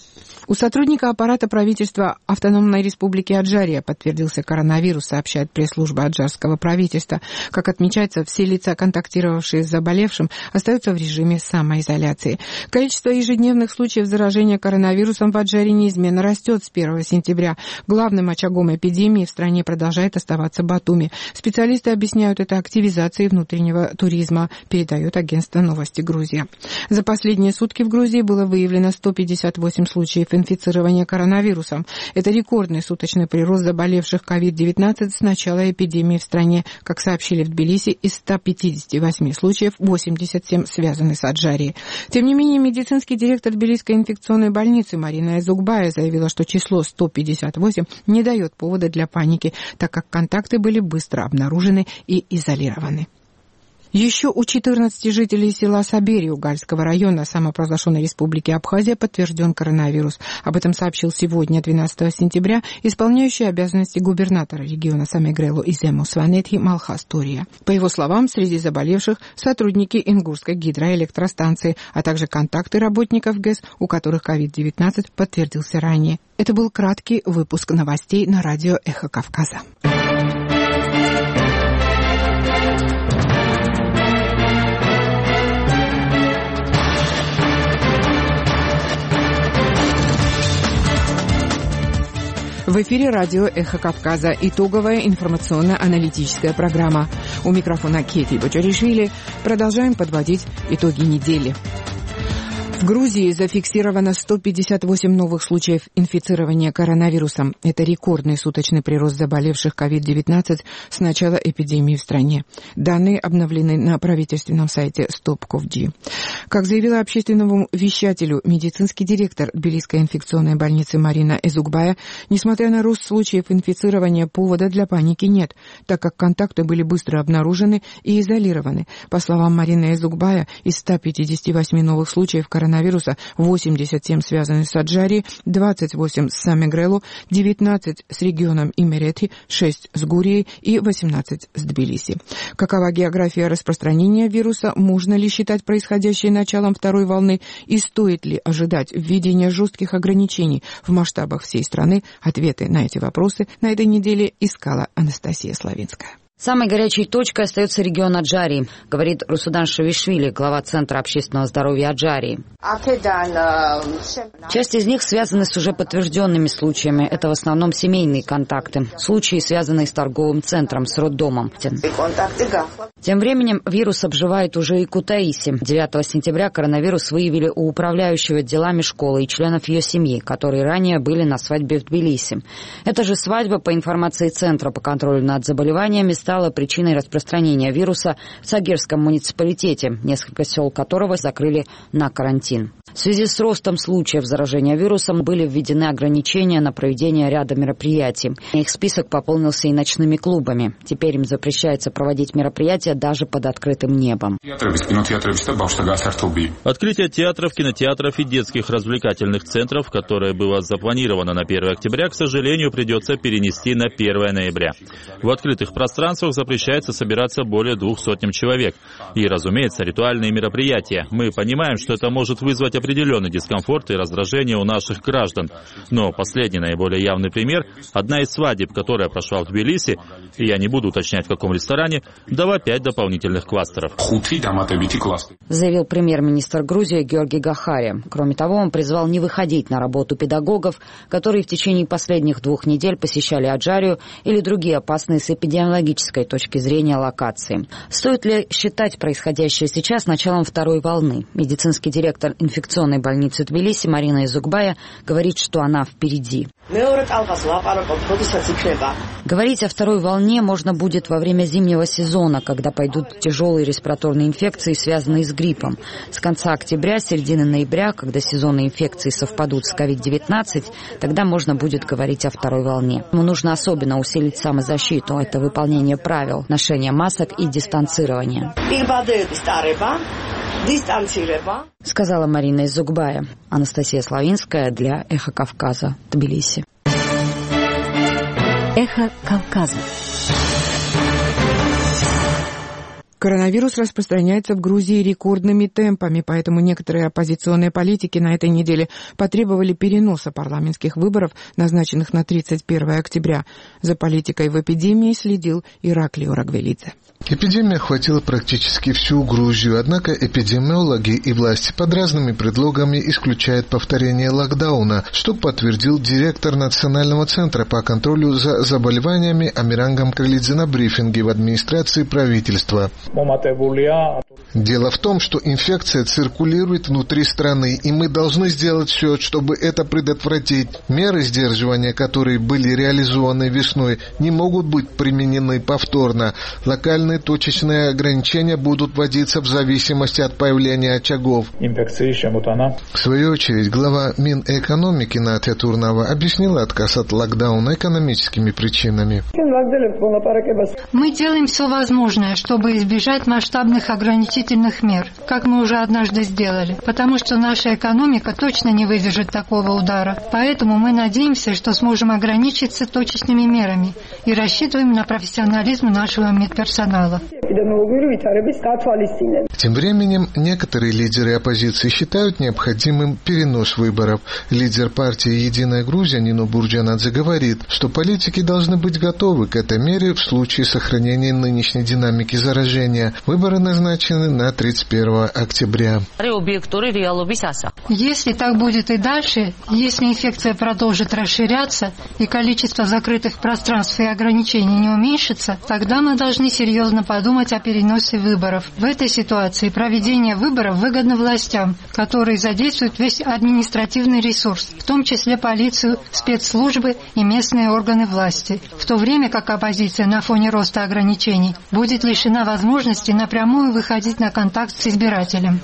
У сотрудника аппарата правительства Автономной Республики Аджария подтвердился коронавирус, сообщает пресс-служба аджарского правительства. Как отмечается, все лица, контактировавшие с заболевшим, остаются в режиме самоизоляции. Количество ежедневных случаев заражения коронавирусом в Аджаре неизменно растет с первого сентября. Главным очагом эпидемии в стране продолжает оставаться Батуми. Специалисты объясняют это активизацией внутреннего туризма, передает агентство «Новости Грузия». За последние сутки в Грузии было выявлено сто пятьдесят восемь случаев инфицирования коронавирусом. Это рекордный суточный прирост заболевших ковид девятнадцать с начала эпидемии в стране. Как сообщили в Тбилиси, из ста пятидесяти восьми случаев восемьдесят семь связаны с Аджарией. Тем не менее, медицинский директор Тбилисской инфекционной больницы Марина Эзукбая заявила, что число сто пятьдесят восемь не дает повода для паники, так как контакты были быстро обнаружены и изолированы. Еще у четырнадцати жителей села Сабери Угальского района самопровозглашенной республики Абхазия подтвержден коронавирус. Об этом сообщил сегодня, двенадцатого сентября, исполняющий обязанности губернатора региона Самегрелу Изему Сванетхи Малхас Турия. По его словам, среди заболевших сотрудники Ингурской гидроэлектростанции, а также контакты работников ГЭС, у которых ковид девятнадцать подтвердился ранее. Это был краткий выпуск новостей на радио «Эхо Кавказа». В эфире радио «Эхо Кавказа». Итоговая информационно-аналитическая программа. У микрофона Кети Бочаришвили. Продолжаем подводить итоги недели. В Грузии зафиксировано сто пятьдесят восемь новых случаев инфицирования коронавирусом. Это рекордный суточный прирост заболевших ковид девятнадцать с начала эпидемии в стране. Данные обновлены на правительственном сайте стоп точка ков точка джи. Как заявила общественному вещателю медицинский директор Тбилисской инфекционной больницы Марина Эзукбая, несмотря на рост случаев инфицирования, повода для паники нет, так как контакты были быстро обнаружены и изолированы. По словам Марины Эзукбая, из ста пятидесяти восьми новых случаев коронавируса коронавируса восемьдесят семь связаны с Аджарией, двадцать восемь с Самегрелу, девятнадцать с регионом Имерети, шесть с Гурией и восемнадцать с Тбилиси. Какова география распространения вируса? Можно ли считать происходящее началом второй волны? И стоит ли ожидать введения жестких ограничений в масштабах всей страны? Ответы на эти вопросы на этой неделе искала Анастасия Славинская. Самой горячей точкой остается регион Аджарии, говорит Русудан Шавишвили, глава Центра общественного здоровья Аджарии. Часть из них связаны с уже подтвержденными случаями. Это в основном семейные контакты. Случаи, связанные с торговым центром, с роддомом. Тем временем вирус обживает уже и Кутаиси. девятого сентября коронавирус выявили у управляющего делами школы и членов ее семьи, которые ранее были на свадьбе в Тбилиси. Эта же свадьба, по информации Центра по контролю над заболеваниями, стала причиной распространения вируса в Сагерском муниципалитете, несколько сел которого закрыли на карантин. В связи с ростом случаев заражения вирусом были введены ограничения на проведение ряда мероприятий. Их список пополнился и ночными клубами. Теперь им запрещается проводить мероприятия даже под открытым небом. Открытие театров, кинотеатров и детских развлекательных центров, которое было запланировано на первое октября, к сожалению, придется перенести на первое ноября. В открытых пространствах запрещается собираться более двух сотен человек. И, разумеется, ритуальные мероприятия. Мы понимаем, что это может вызвать определенный дискомфорт и раздражение у наших граждан. Но последний наиболее явный пример – одна из свадеб, которая прошла в Тбилиси, и я не буду уточнять в каком ресторане, дала пять дополнительных кластеров. Заявил премьер-министр Грузии Георгий Гахари. Кроме того, он призвал не выходить на работу педагогов, которые в течение последних двух недель посещали Аджарию или другие опасные с эпидемиологической точки зрения локации. Стоит ли считать происходящее сейчас началом второй волны? Медицинский директор инфекционной больницы Тбилиси Марина Эзукбая говорит, что она впереди. Говорить о второй волне можно будет во время зимнего сезона, когда пойдут тяжелые респираторные инфекции, связанные с гриппом. С конца октября, середины ноября, когда сезонные инфекции совпадут с ковид девятнадцать, тогда можно будет говорить о второй волне. Но нужно особенно усилить самозащиту. Это выполнение правил, ношение масок и дистанцирование. Сказала Марина Эзукбая. Анастасия Славинская для «Эхо Кавказа», Тбилиси. «Эхо Кавказа». Коронавирус распространяется в Грузии рекордными темпами, поэтому некоторые оппозиционные политики на этой неделе потребовали переноса парламентских выборов, назначенных на тридцать первое октября. За политикой в эпидемии следил Ираклий Орагвелидзе. Эпидемия охватила практически всю Грузию, однако эпидемиологи и власти под разными предлогами исключают повторение локдауна, что подтвердил директор Национального центра по контролю за заболеваниями Амиран Гамкалидзе на брифинге в администрации правительства. Дело в том, что инфекция циркулирует внутри страны, и мы должны сделать все, чтобы это предотвратить. Меры сдерживания, которые были реализованы весной, не могут быть применены повторно. Локальные точечные ограничения будут вводиться в зависимости от появления очагов. В свою очередь, глава Минэкономики Натя Турнава объяснила отказ от локдауна экономическими причинами. Мы делаем все возможное, чтобы избежать масштабных ограничительных мер, как мы уже однажды сделали, потому что наша экономика точно не выдержит такого удара. Поэтому мы надеемся, что сможем ограничиться точечными мерами и рассчитываем на профессионализм нашего медперсонала. Тем временем, некоторые лидеры оппозиции считают необходимым перенос выборов. Лидер партии «Единая Грузия» Нино Бурджанадзе говорит, что политики должны быть готовы к этой мере в случае сохранения нынешней динамики заражения. Выборы назначены на тридцать первое октября. Если так будет и дальше, если инфекция продолжит расширяться и количество закрытых пространств и ограничений не уменьшится, тогда мы должны серьезно подумать о переносе выборов. В этой ситуации проведение выборов выгодно властям, которые задействуют весь административный ресурс, в том числе полицию, спецслужбы и местные органы власти, в то время как оппозиция на фоне роста ограничений будет лишена возможности напрямую выходить на контакт с избирателем.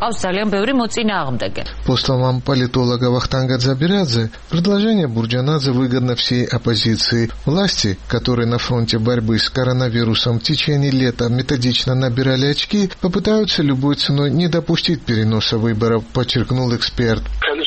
По словам политолога Вахтанга Дзабирадзе, предложение Бурджанадзе выгодно всей оппозиции. Власти, которые на фронте борьбы с коронавирусом в течение лета методично набирали очки, попытаются любой ценой не допустить переноса выборов, подчеркнул эксперт.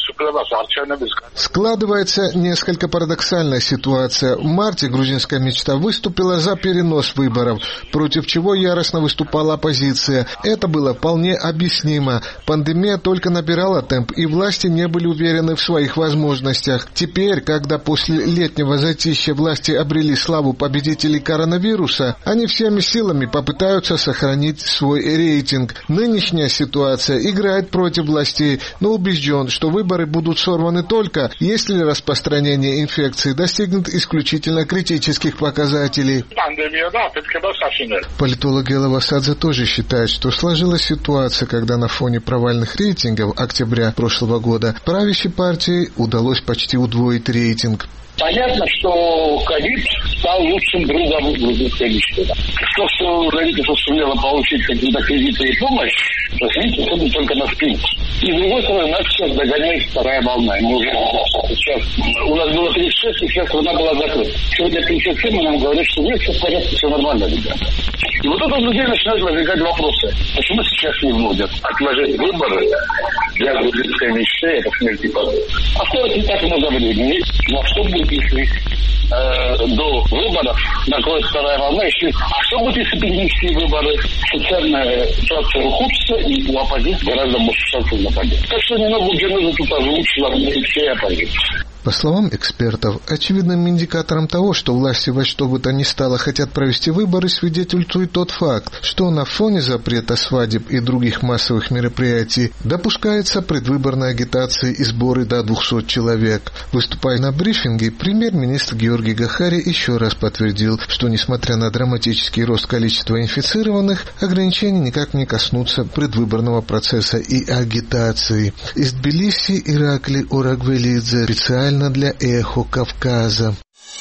Складывается несколько парадоксальная ситуация. В марте грузинская мечта выступила за перенос выборов, против чего яростно выступала оппозиция. Это было вполне объяснимо. Пандемия только набирала темп, и власти не были уверены в своих возможностях. Теперь, когда после летнего затишья власти обрели славу победителей коронавируса, они всеми силами попытаются сохранить свой рейтинг. Нынешняя ситуация играет против властей, но убежден, что выборы будут сорваны только, если распространение инфекции достигнет исключительно критических показателей. Политолог Эла Васадзе тоже считает, что сложилась ситуация, когда на фоне провальных рейтингов октября прошлого года правящей партии удалось почти удвоить рейтинг. Понятно, что ковид стал лучшим другом грузинской мечты. То, что правительство сумело получить какие-то кредиты и помощь, видите, это только на спинку. И с другой стороны, нас сейчас догоняет вторая волна. Мы уже сейчас, у нас было тридцать шесть, и сейчас страна была закрыта. Сегодня тридцать семь, и нам говорят, что нет, все в порядке, все нормально, ребята. И вот это у людей начинают возникать вопросы. Почему сейчас не вводят отложить выборы для грузинской мечты, это смерть и позор. Осталось не так много времени. Но что будет, если э, до выборов накроет вторая волна? Если, а что будет, если перенести выборы? Социальная ситуация ухудшится, и у оппозиции гораздо больше шансов на победу. Так что немного Бурджанадзе тут озвучила всей оппозиции. По словам экспертов, очевидным индикатором того, что власти во что бы то ни стало хотят провести выборы, свидетельствует тот факт, что на фоне запрета свадеб и других массовых мероприятий допускается предвыборная агитация и сборы до двухсот человек. Выступая на брифинге, премьер-министр Георгий Гахари еще раз подтвердил, что несмотря на драматический рост количества инфицированных, ограничения никак не коснутся предвыборного процесса и агитации. Из Тбилиси Ираклий Орагвелидзе, специально для «Эхо Кавказа».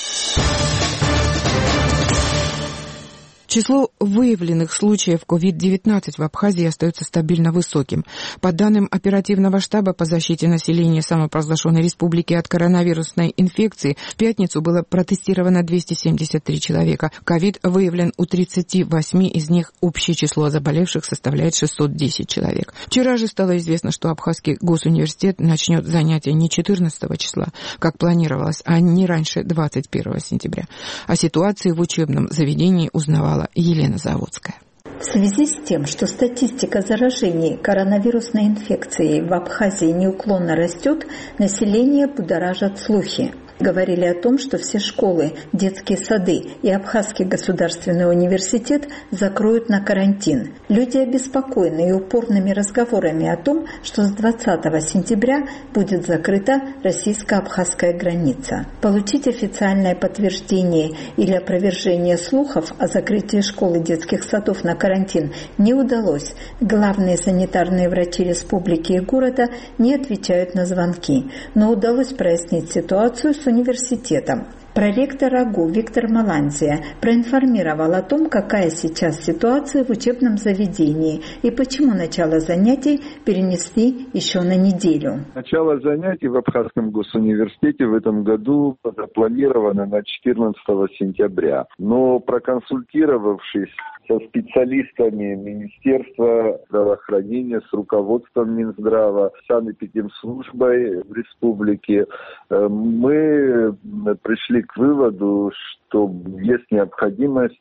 Число выявленных случаев ковид девятнадцать в Абхазии остается стабильно высоким. По данным оперативного штаба по защите населения самопровозглашенной республики от коронавирусной инфекции, в пятницу было протестировано двести семьдесят три человека. Ковид выявлен у тридцати восьми, из них общее число заболевших составляет шестьсот десять человек. Вчера же стало известно, что Абхазский госуниверситет начнет занятия не четырнадцатого числа, как планировалось, а не раньше двадцать первого сентября. О ситуации в учебном заведении узнавала Елена Заводская. В связи с тем, что статистика заражений коронавирусной инфекцией в Абхазии неуклонно растет, население будоражат слухи. Говорили о том, что все школы, детские сады и Абхазский государственный университет закроют на карантин. Люди обеспокоены и упорными разговорами о том, что с двадцатого сентября будет закрыта российско-абхазская граница. Получить официальное подтверждение или опровержение слухов о закрытии школ и детских садов на карантин не удалось. Главные санитарные врачи республики и города не отвечают на звонки, но удалось прояснить ситуацию с университетом. Проректор АГУ Виктор Маланзия проинформировал о том, какая сейчас ситуация в учебном заведении и почему начало занятий перенесли еще на неделю. Начало занятий в Абхазском госуниверситете в этом году запланировано на четырнадцатого сентября. Но проконсультировавшись со специалистами Министерства здравоохранения, с руководством Минздрава, санэпидемслужбой в республике, мы пришли к выводу, что есть необходимость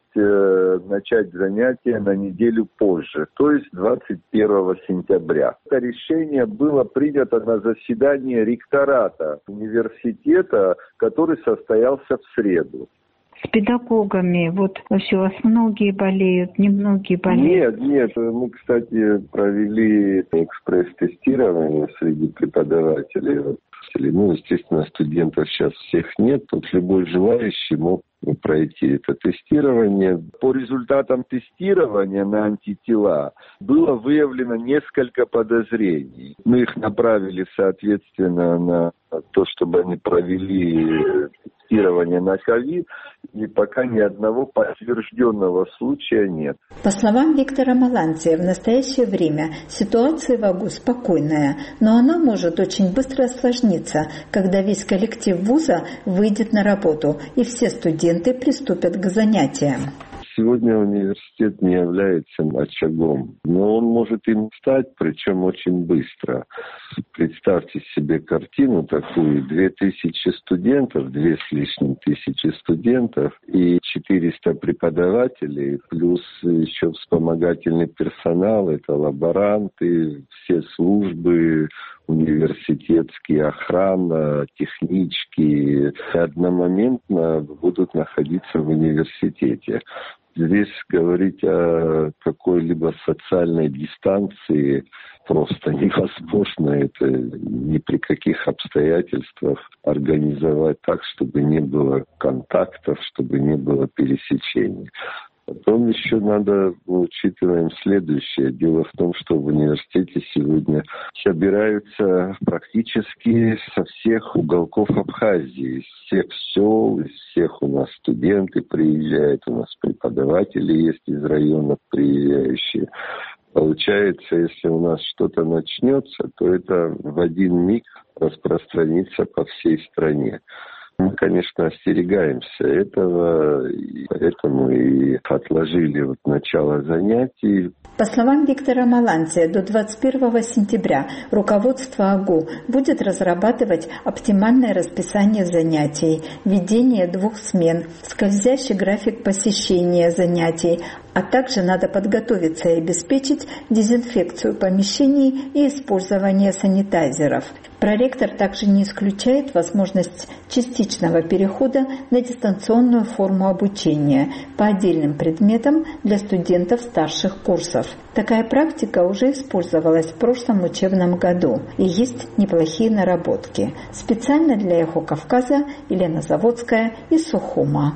начать занятия на неделю позже, то есть двадцать первого сентября. Это решение было принято на заседании ректората университета, который состоялся в среду. С педагогами, вот вообще у вас многие болеют, немногие болеют? Нет, нет, мы, кстати, провели экспресс-тестирование среди преподавателей. Ну, естественно, студентов сейчас всех нет, тут любой желающий мог пройти это тестирование. По результатам тестирования на антитела было выявлено несколько подозрений. Мы их направили, соответственно, на то, чтобы они провели тестирование на ковид, и пока ни одного подтвержденного случая нет. По словам Виктора Маланзия, в настоящее время ситуация в АГУ спокойная, но она может очень быстро осложниться, когда весь коллектив вуза выйдет на работу и все студенты приступят к занятиям. Сегодня университет не является очагом, но он может им стать, причем очень быстро. Представьте себе картину такую: две тысячи студентов, две с лишним тысячи студентов и четыреста преподавателей, плюс еще вспомогательный персонал, это лаборанты, все службы университетские, охрана, технички, одномоментно будут находиться в университете. Здесь говорить о какой-либо социальной дистанции просто невозможно. Это ни при каких обстоятельствах организовать так, чтобы не было контактов, чтобы не было пересечений. Потом еще надо, учитываем следующее. Дело в том, что в университете сегодня собираются практически со всех уголков Абхазии, из всех сел, из всех у нас студенты приезжают, у нас преподаватели есть из районов приезжающие. Получается, если у нас что-то начнется, то это в один миг распространится по всей стране. Мы, конечно, остерегаемся этого, и поэтому и отложили вот начало занятий. По словам Виктора Маланзия, до двадцать первого сентября руководство АГУ будет разрабатывать оптимальное расписание занятий, введение двух смен, скользящий график посещения занятий, а также надо подготовиться и обеспечить дезинфекцию помещений и использование санитайзеров. Проректор также не исключает возможность частичного перехода на дистанционную форму обучения по отдельным предметам для студентов старших курсов. Такая практика уже использовалась в прошлом учебном году, и есть неплохие наработки. Специально для «Эхо Кавказа» Елена Заводская из Сухума.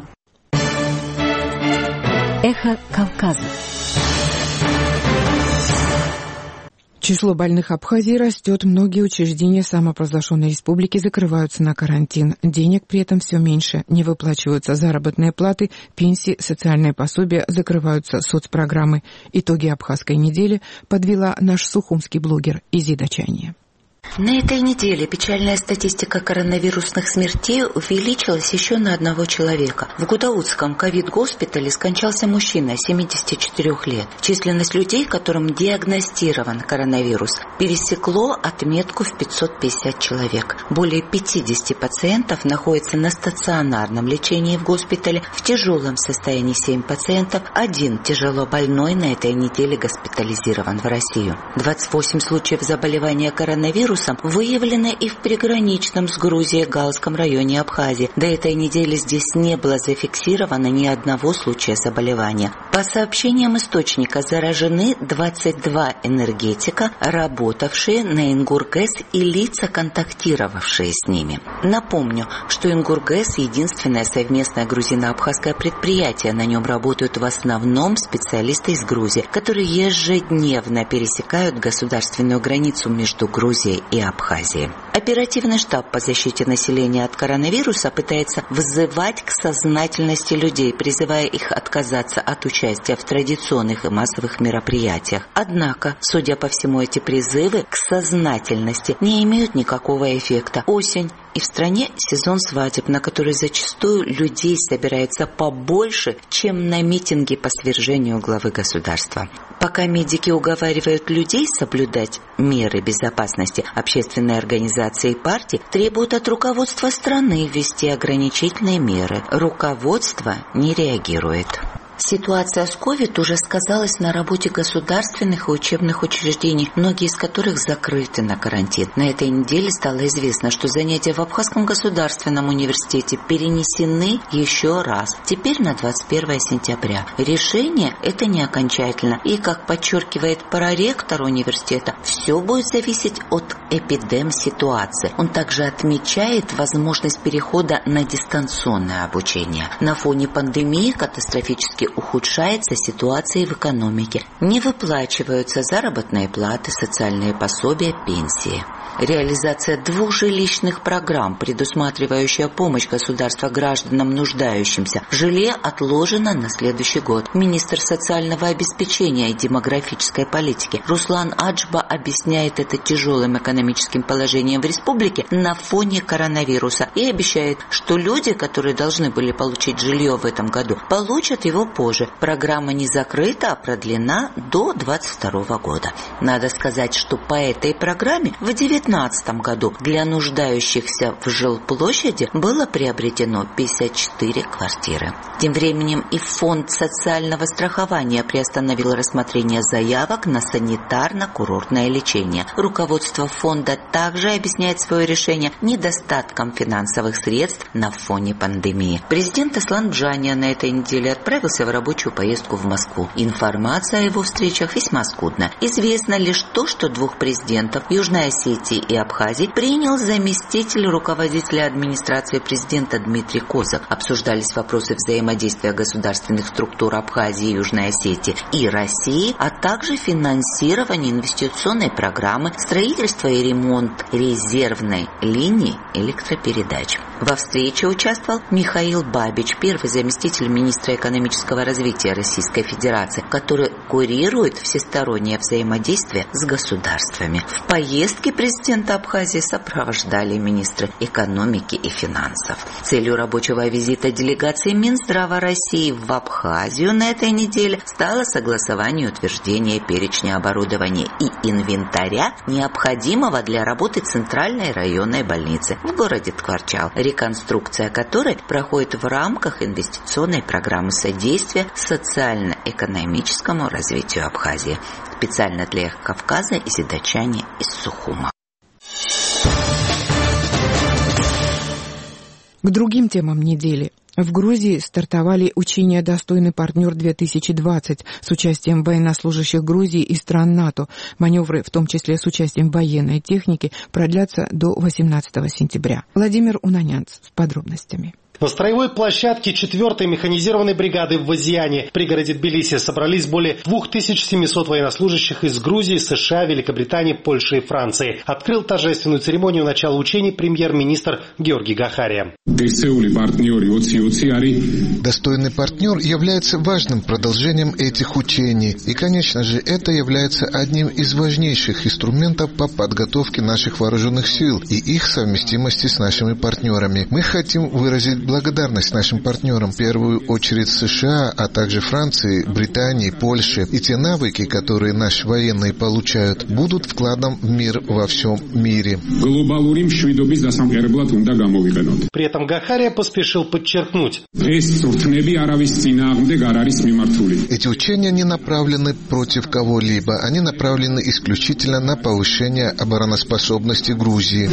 «Эхо Кавказа». Число больных Абхазии растет, многие учреждения самопровозглашенной республики закрываются на карантин. Денег при этом все меньше, не выплачиваются заработные платы, пенсии, социальные пособия, закрываются соцпрограммы. Итоги абхазской недели подвела наш сухумский блогер Изида Чайни. На этой неделе печальная статистика коронавирусных смертей увеличилась еще на одного человека. В Гудаутском ковид-госпитале скончался мужчина семидесяти четырёх лет. Численность людей, которым диагностирован коронавирус, пересекло отметку в пятьсот пятьдесят человек. Более пятьдесят пациентов находятся на стационарном лечении в госпитале, в тяжелом состоянии семь пациентов, один тяжело больной на этой неделе госпитализирован в Россию. двадцать восемь случаев заболевания коронавирусом выявлено и в приграничном с Грузией Галском районе Абхазии. До этой недели здесь не было зафиксировано ни одного случая заболевания. По сообщениям источника, заражены двадцать два энергетика, работавшие на Ингургэс, и лица, контактировавшие с ними. Напомню, что Ингургэс – единственное совместное грузино-абхазское предприятие. На нем работают в основном специалисты из Грузии, которые ежедневно пересекают государственную границу между Грузией и Абхазии. Оперативный штаб по защите населения от коронавируса пытается вызывать к сознательности людей, призывая их отказаться от участия в традиционных и массовых мероприятиях. Однако, судя по всему, эти призывы к сознательности не имеют никакого эффекта. Осень, и в стране сезон свадеб, на который зачастую людей собирается побольше, чем на митинге по свержению главы государства. Пока медики уговаривают людей соблюдать меры безопасности, общественные организации и партии требуют от руководства страны ввести ограничительные меры. Руководство не реагирует. Ситуация с ковид уже сказалась на работе государственных и учебных учреждений, многие из которых закрыты на карантин. На этой неделе стало известно, что занятия в Абхазском государственном университете перенесены еще раз, теперь на двадцать первое сентября. Решение это не окончательно, и, как подчеркивает проректор университета, все будет зависеть от эпидем-ситуации. Он также отмечает возможность перехода на дистанционное обучение. На фоне пандемии катастрофически ухудшается ситуация в экономике. Не выплачиваются заработные платы, социальные пособия, пенсии. Реализация двух жилищных программ, предусматривающая помощь государства гражданам, нуждающимся в жилье, отложена на следующий год. Министр социального обеспечения и демографической политики Руслан Аджба объясняет это тяжелым экономическим положением в республике на фоне коронавируса и обещает, что люди, которые должны были получить жилье в этом году, получат его позже. Программа не закрыта, а продлена до двадцать второго года. Надо сказать, что по этой программе в две тысячи девятнадцатом году для нуждающихся в жилплощади было приобретено пятьдесят четыре квартиры. Тем временем и Фонд социального страхования приостановил рассмотрение заявок на санитарно-курортное лечение. Руководство фонда также объясняет свое решение недостатком финансовых средств на фоне пандемии. Президент Аслан Бжания на этой неделе отправился в рабочую поездку в Москву. Информация о его встречах весьма скудна. Известно лишь то, что двух президентов Южной Осетии и Абхазии принял заместитель руководителя администрации президента Дмитрий Козак. Обсуждались вопросы взаимодействия государственных структур Абхазии и Южной Осетии и России, а также финансирование инвестиционной программы, строительство и ремонт резервной линии электропередач. Во встрече участвовал Михаил Бабич, первый заместитель министра экономического развития Российской Федерации, который курирует всестороннее взаимодействие с государствами. В поездке президента Абхазии сопровождали министры экономики и финансов. Целью рабочего визита делегации Минздрава России в Абхазию на этой неделе стало согласование и утверждение перечня оборудования и инвентаря, необходимого для работы центральной районной больницы в городе Ткварчал, реконструкция которой проходит в рамках инвестиционной программы содействия социально-экономическому развитию Абхазии. Специально для Эхо Кавказа Изидачане из Сухума. К другим темам недели. В Грузии стартовали учения «Достойный партнер-две тысячи двадцать» с участием военнослужащих Грузии и стран НАТО. Маневры, в том числе с участием военной техники, продлятся до восемнадцатого сентября. Владимир Унанянц с подробностями. На строевой площадке четвертой механизированной бригады в Вазияне, пригороде Тбилиси, собрались более две тысячи семьсот военнослужащих из Грузии, США, Великобритании, Польши и Франции. Открыл торжественную церемонию начала учений премьер-министр Георгий Гахария. Достойный партнер является важным продолжением этих учений. И, конечно же, это является одним из важнейших инструментов по подготовке наших вооруженных сил и их совместимости с нашими партнерами. Мы хотим выразить благодарность нашим партнерам, в первую очередь США, а также Франции, Британии, Польше. И те навыки, которые наши военные получают, будут вкладом в мир во всем мире. При этом Гахария поспешил подчеркнуть: эти учения не направлены против кого-либо, они направлены исключительно на повышение обороноспособности Грузии.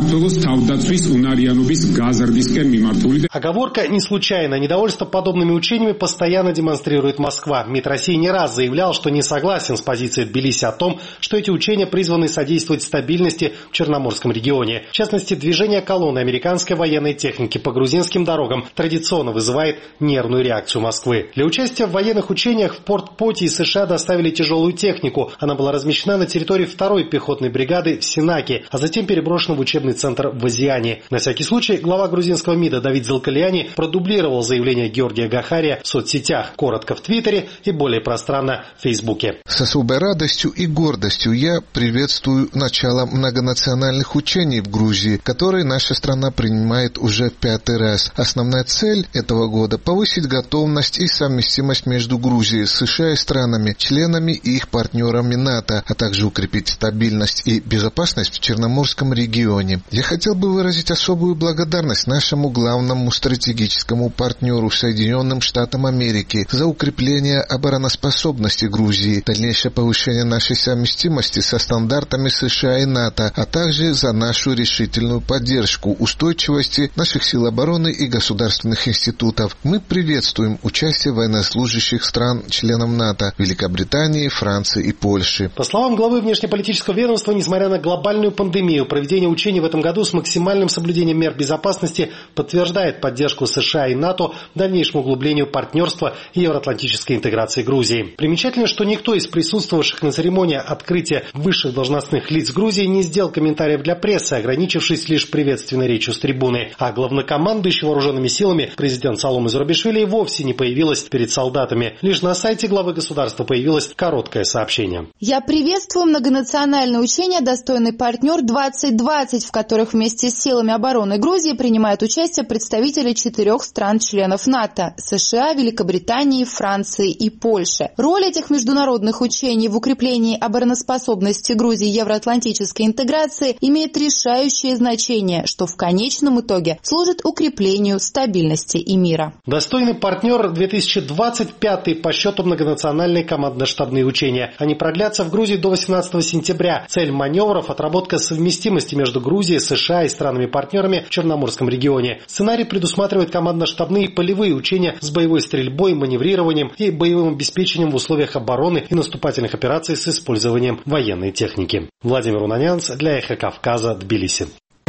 Оговорка не случайна. Недовольство подобными учениями постоянно демонстрирует Москва. МИД России не раз заявлял, что не согласен с позицией Тбилиси о том, что эти учения призваны содействовать стабильности в Черноморском регионе. В частности, движение колонны американской военной техники по грузинским дорогам традиционно вызывает нервную реакцию Москвы. Для участия в военных учениях в Порт-Поте из США доставили тяжелую технику. Она была размещена на территории второй пехотной бригады в Синаке, а затем переброшена в учебный центр в Вазияне. На всякий случай глава грузинского МИДа Давид Зелкальяни продублировал заявление Георгия Гахария в соцсетях, коротко в Твиттере и более пространно в Фейсбуке. С особой радостью и гордостью я приветствую начало многонациональных учений в Грузии, которые наша страна принимает уже пятый раз. Основная цель этого года – повысить готовность и совместимость между Грузией, США и странами, членами и их партнерами НАТО, а также укрепить стабильность и безопасность в Черноморском регионе. Я хотел бы выразить особую благодарность нашему главному стратегическому партнеру Соединенным Штатам Америки за укрепление обороноспособности Грузии, дальнейшее повышение нашей совместимости со стандартами США и НАТО, а также за нашу решительную поддержку устойчивости наших сил обороны и государственных институтов. Мы приветствуем участие военнослужащих стран-членов НАТО, Великобритании, Франции и Польши. По словам главы внешнеполитического ведомства, несмотря на глобальную пандемию, проведение учений в этом году с максимальным соблюдением мер безопасности подтверждает поддержку США и НАТО дальнейшему углублению партнерства и евроатлантической интеграции Грузии. Примечательно, что никто из присутствовавших на церемонии открытия высших должностных лиц Грузии не сделал комментариев для прессы, ограничившись лишь приветственной речью с трибуны. А главнокомандующий вооруженными силами президент Саломе Зурабишвили вовсе не появилась перед солдатами. Лишь на сайте главы государства появилось короткое сообщение. Я приветствую многонациональное учение «Достойный партнер-двадцать двадцать», в которых вместе с силами обороны Грузии принимают участие представители четырех стран-членов НАТО – США, Великобритании, Франции и Польши. Роль этих международных учений в укреплении обороноспособности Грузии и евроатлантической интеграции имеет решающее значение, что в конечном итоге служит укреплению стабильности и мира. Достойный партнер две тысячи двадцать пятый по счету многонациональные командно-штабные учения. Они продлятся в Грузии до восемнадцатого сентября. Цель маневров – отработка совместимости между Грузией, США и странами-партнерами в Черноморском регионе. Сценарий предусматривает командно-штабные и полевые учения с боевой стрельбой, маневрированием и боевым обеспечением в условиях обороны и наступательных операций с использованием военной техники. Владимир Унанянц для «Эхо Кавказа», Тбилиси.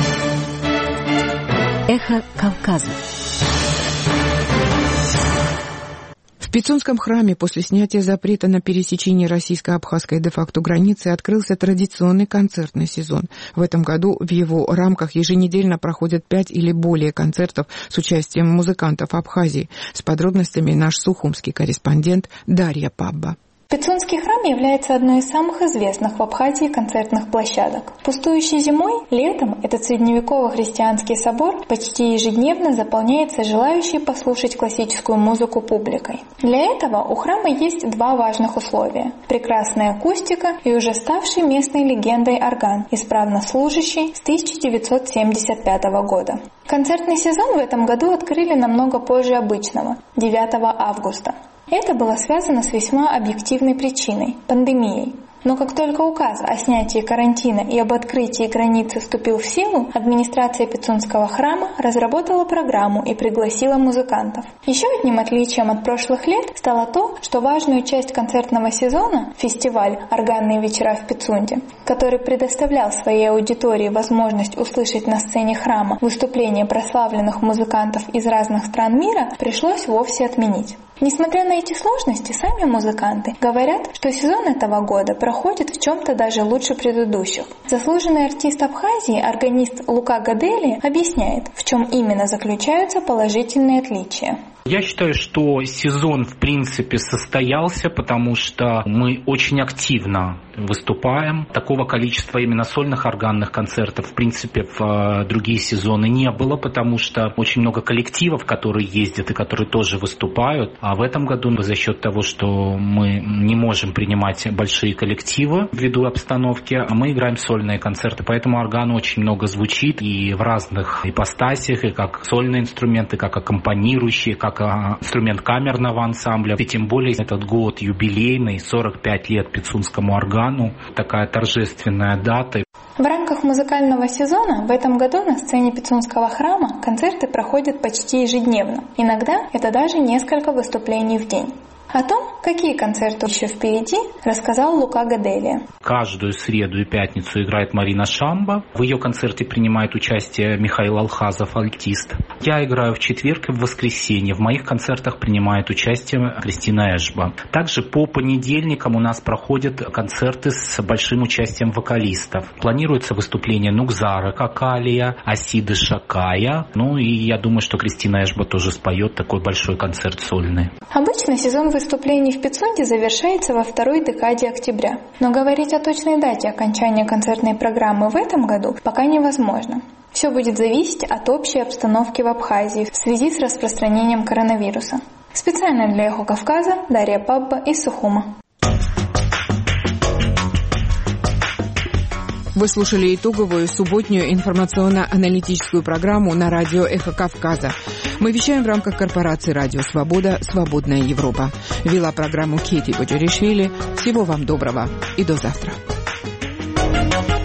«Эхо Кавказа». В Пицунском храме после снятия запрета на пересечение российско-абхазской де-факто границы открылся традиционный концертный сезон. В этом году в его рамках еженедельно проходят пять или более концертов с участием музыкантов Абхазии. С подробностями наш сухумский корреспондент Дарья Пабба. Пицунский храм является одной из самых известных в Абхазии концертных площадок. Пустующий зимой, летом этот средневековый христианский собор почти ежедневно заполняется желающей послушать классическую музыку публикой. Для этого у храма есть два важных условия – прекрасная акустика и уже ставший местной легендой орган, исправно служащий с тысяча девятьсот семьдесят пятого года. Концертный сезон в этом году открыли намного позже обычного – девятого августа. Это было связано с весьма объективной причиной – пандемией. Но как только указ о снятии карантина и об открытии границы вступил в силу, администрация Пицунского храма разработала программу и пригласила музыкантов. Еще одним отличием от прошлых лет стало то, что важную часть концертного сезона, фестиваль «Органные вечера в Пицунде», который предоставлял своей аудитории возможность услышать на сцене храма выступления прославленных музыкантов из разных стран мира, пришлось вовсе отменить. Несмотря на эти сложности, сами музыканты говорят, что сезон этого года проходит в чем-то даже лучше предыдущих. Заслуженный артист Абхазии, органист Лука Гадели, объясняет, в чем именно заключаются положительные отличия. Я считаю, что сезон в принципе состоялся, потому что мы очень активно выступаем. Такого количества именно сольных органных концертов в принципе в другие сезоны не было, потому что очень много коллективов, которые ездят и которые тоже выступают. А в этом году за счет того, что мы не можем принимать большие коллективы ввиду обстановки, мы играем сольные концерты. Поэтому орган очень много звучит и в разных ипостасях, и как сольные инструменты, как аккомпанирующие, как инструмент камерного ансамбля. И тем более этот год юбилейный, сорок пять лет Пицунскому органу, такая торжественная дата. В рамках музыкального сезона в этом году на сцене Пицунского храма концерты проходят почти ежедневно. Иногда это даже несколько выступлений в день. О том, какие концерты еще впереди, рассказал Лука Гадели. Каждую среду и пятницу играет Марина Шамба. В ее концерте принимает участие Михаил Алхазов, альтист. Я играю в четверг и в воскресенье. В моих концертах принимает участие Кристина Эшба. Также по понедельникам у нас проходят концерты с большим участием вокалистов. Планируется выступление Нукзара Какалия, Асиды Шакая. Ну и я думаю, что Кристина Эшба тоже споет такой большой концерт сольный. Обычно сезон выступлений в Пицунде завершается во второй декаде октября. Но говорить о точной дате окончания концертной программы в этом году пока невозможно. Все будет зависеть от общей обстановки в Абхазии в связи с распространением коронавируса. Специально для Эхо Кавказа Дарья Пабба из Сухума. Вы слушали итоговую субботнюю информационно-аналитическую программу на радио «Эхо Кавказа». Мы вещаем в рамках корпорации «Радио Свобода. Свободная Европа». Вела программу Кети Боджаришвили. Всего вам доброго и до завтра.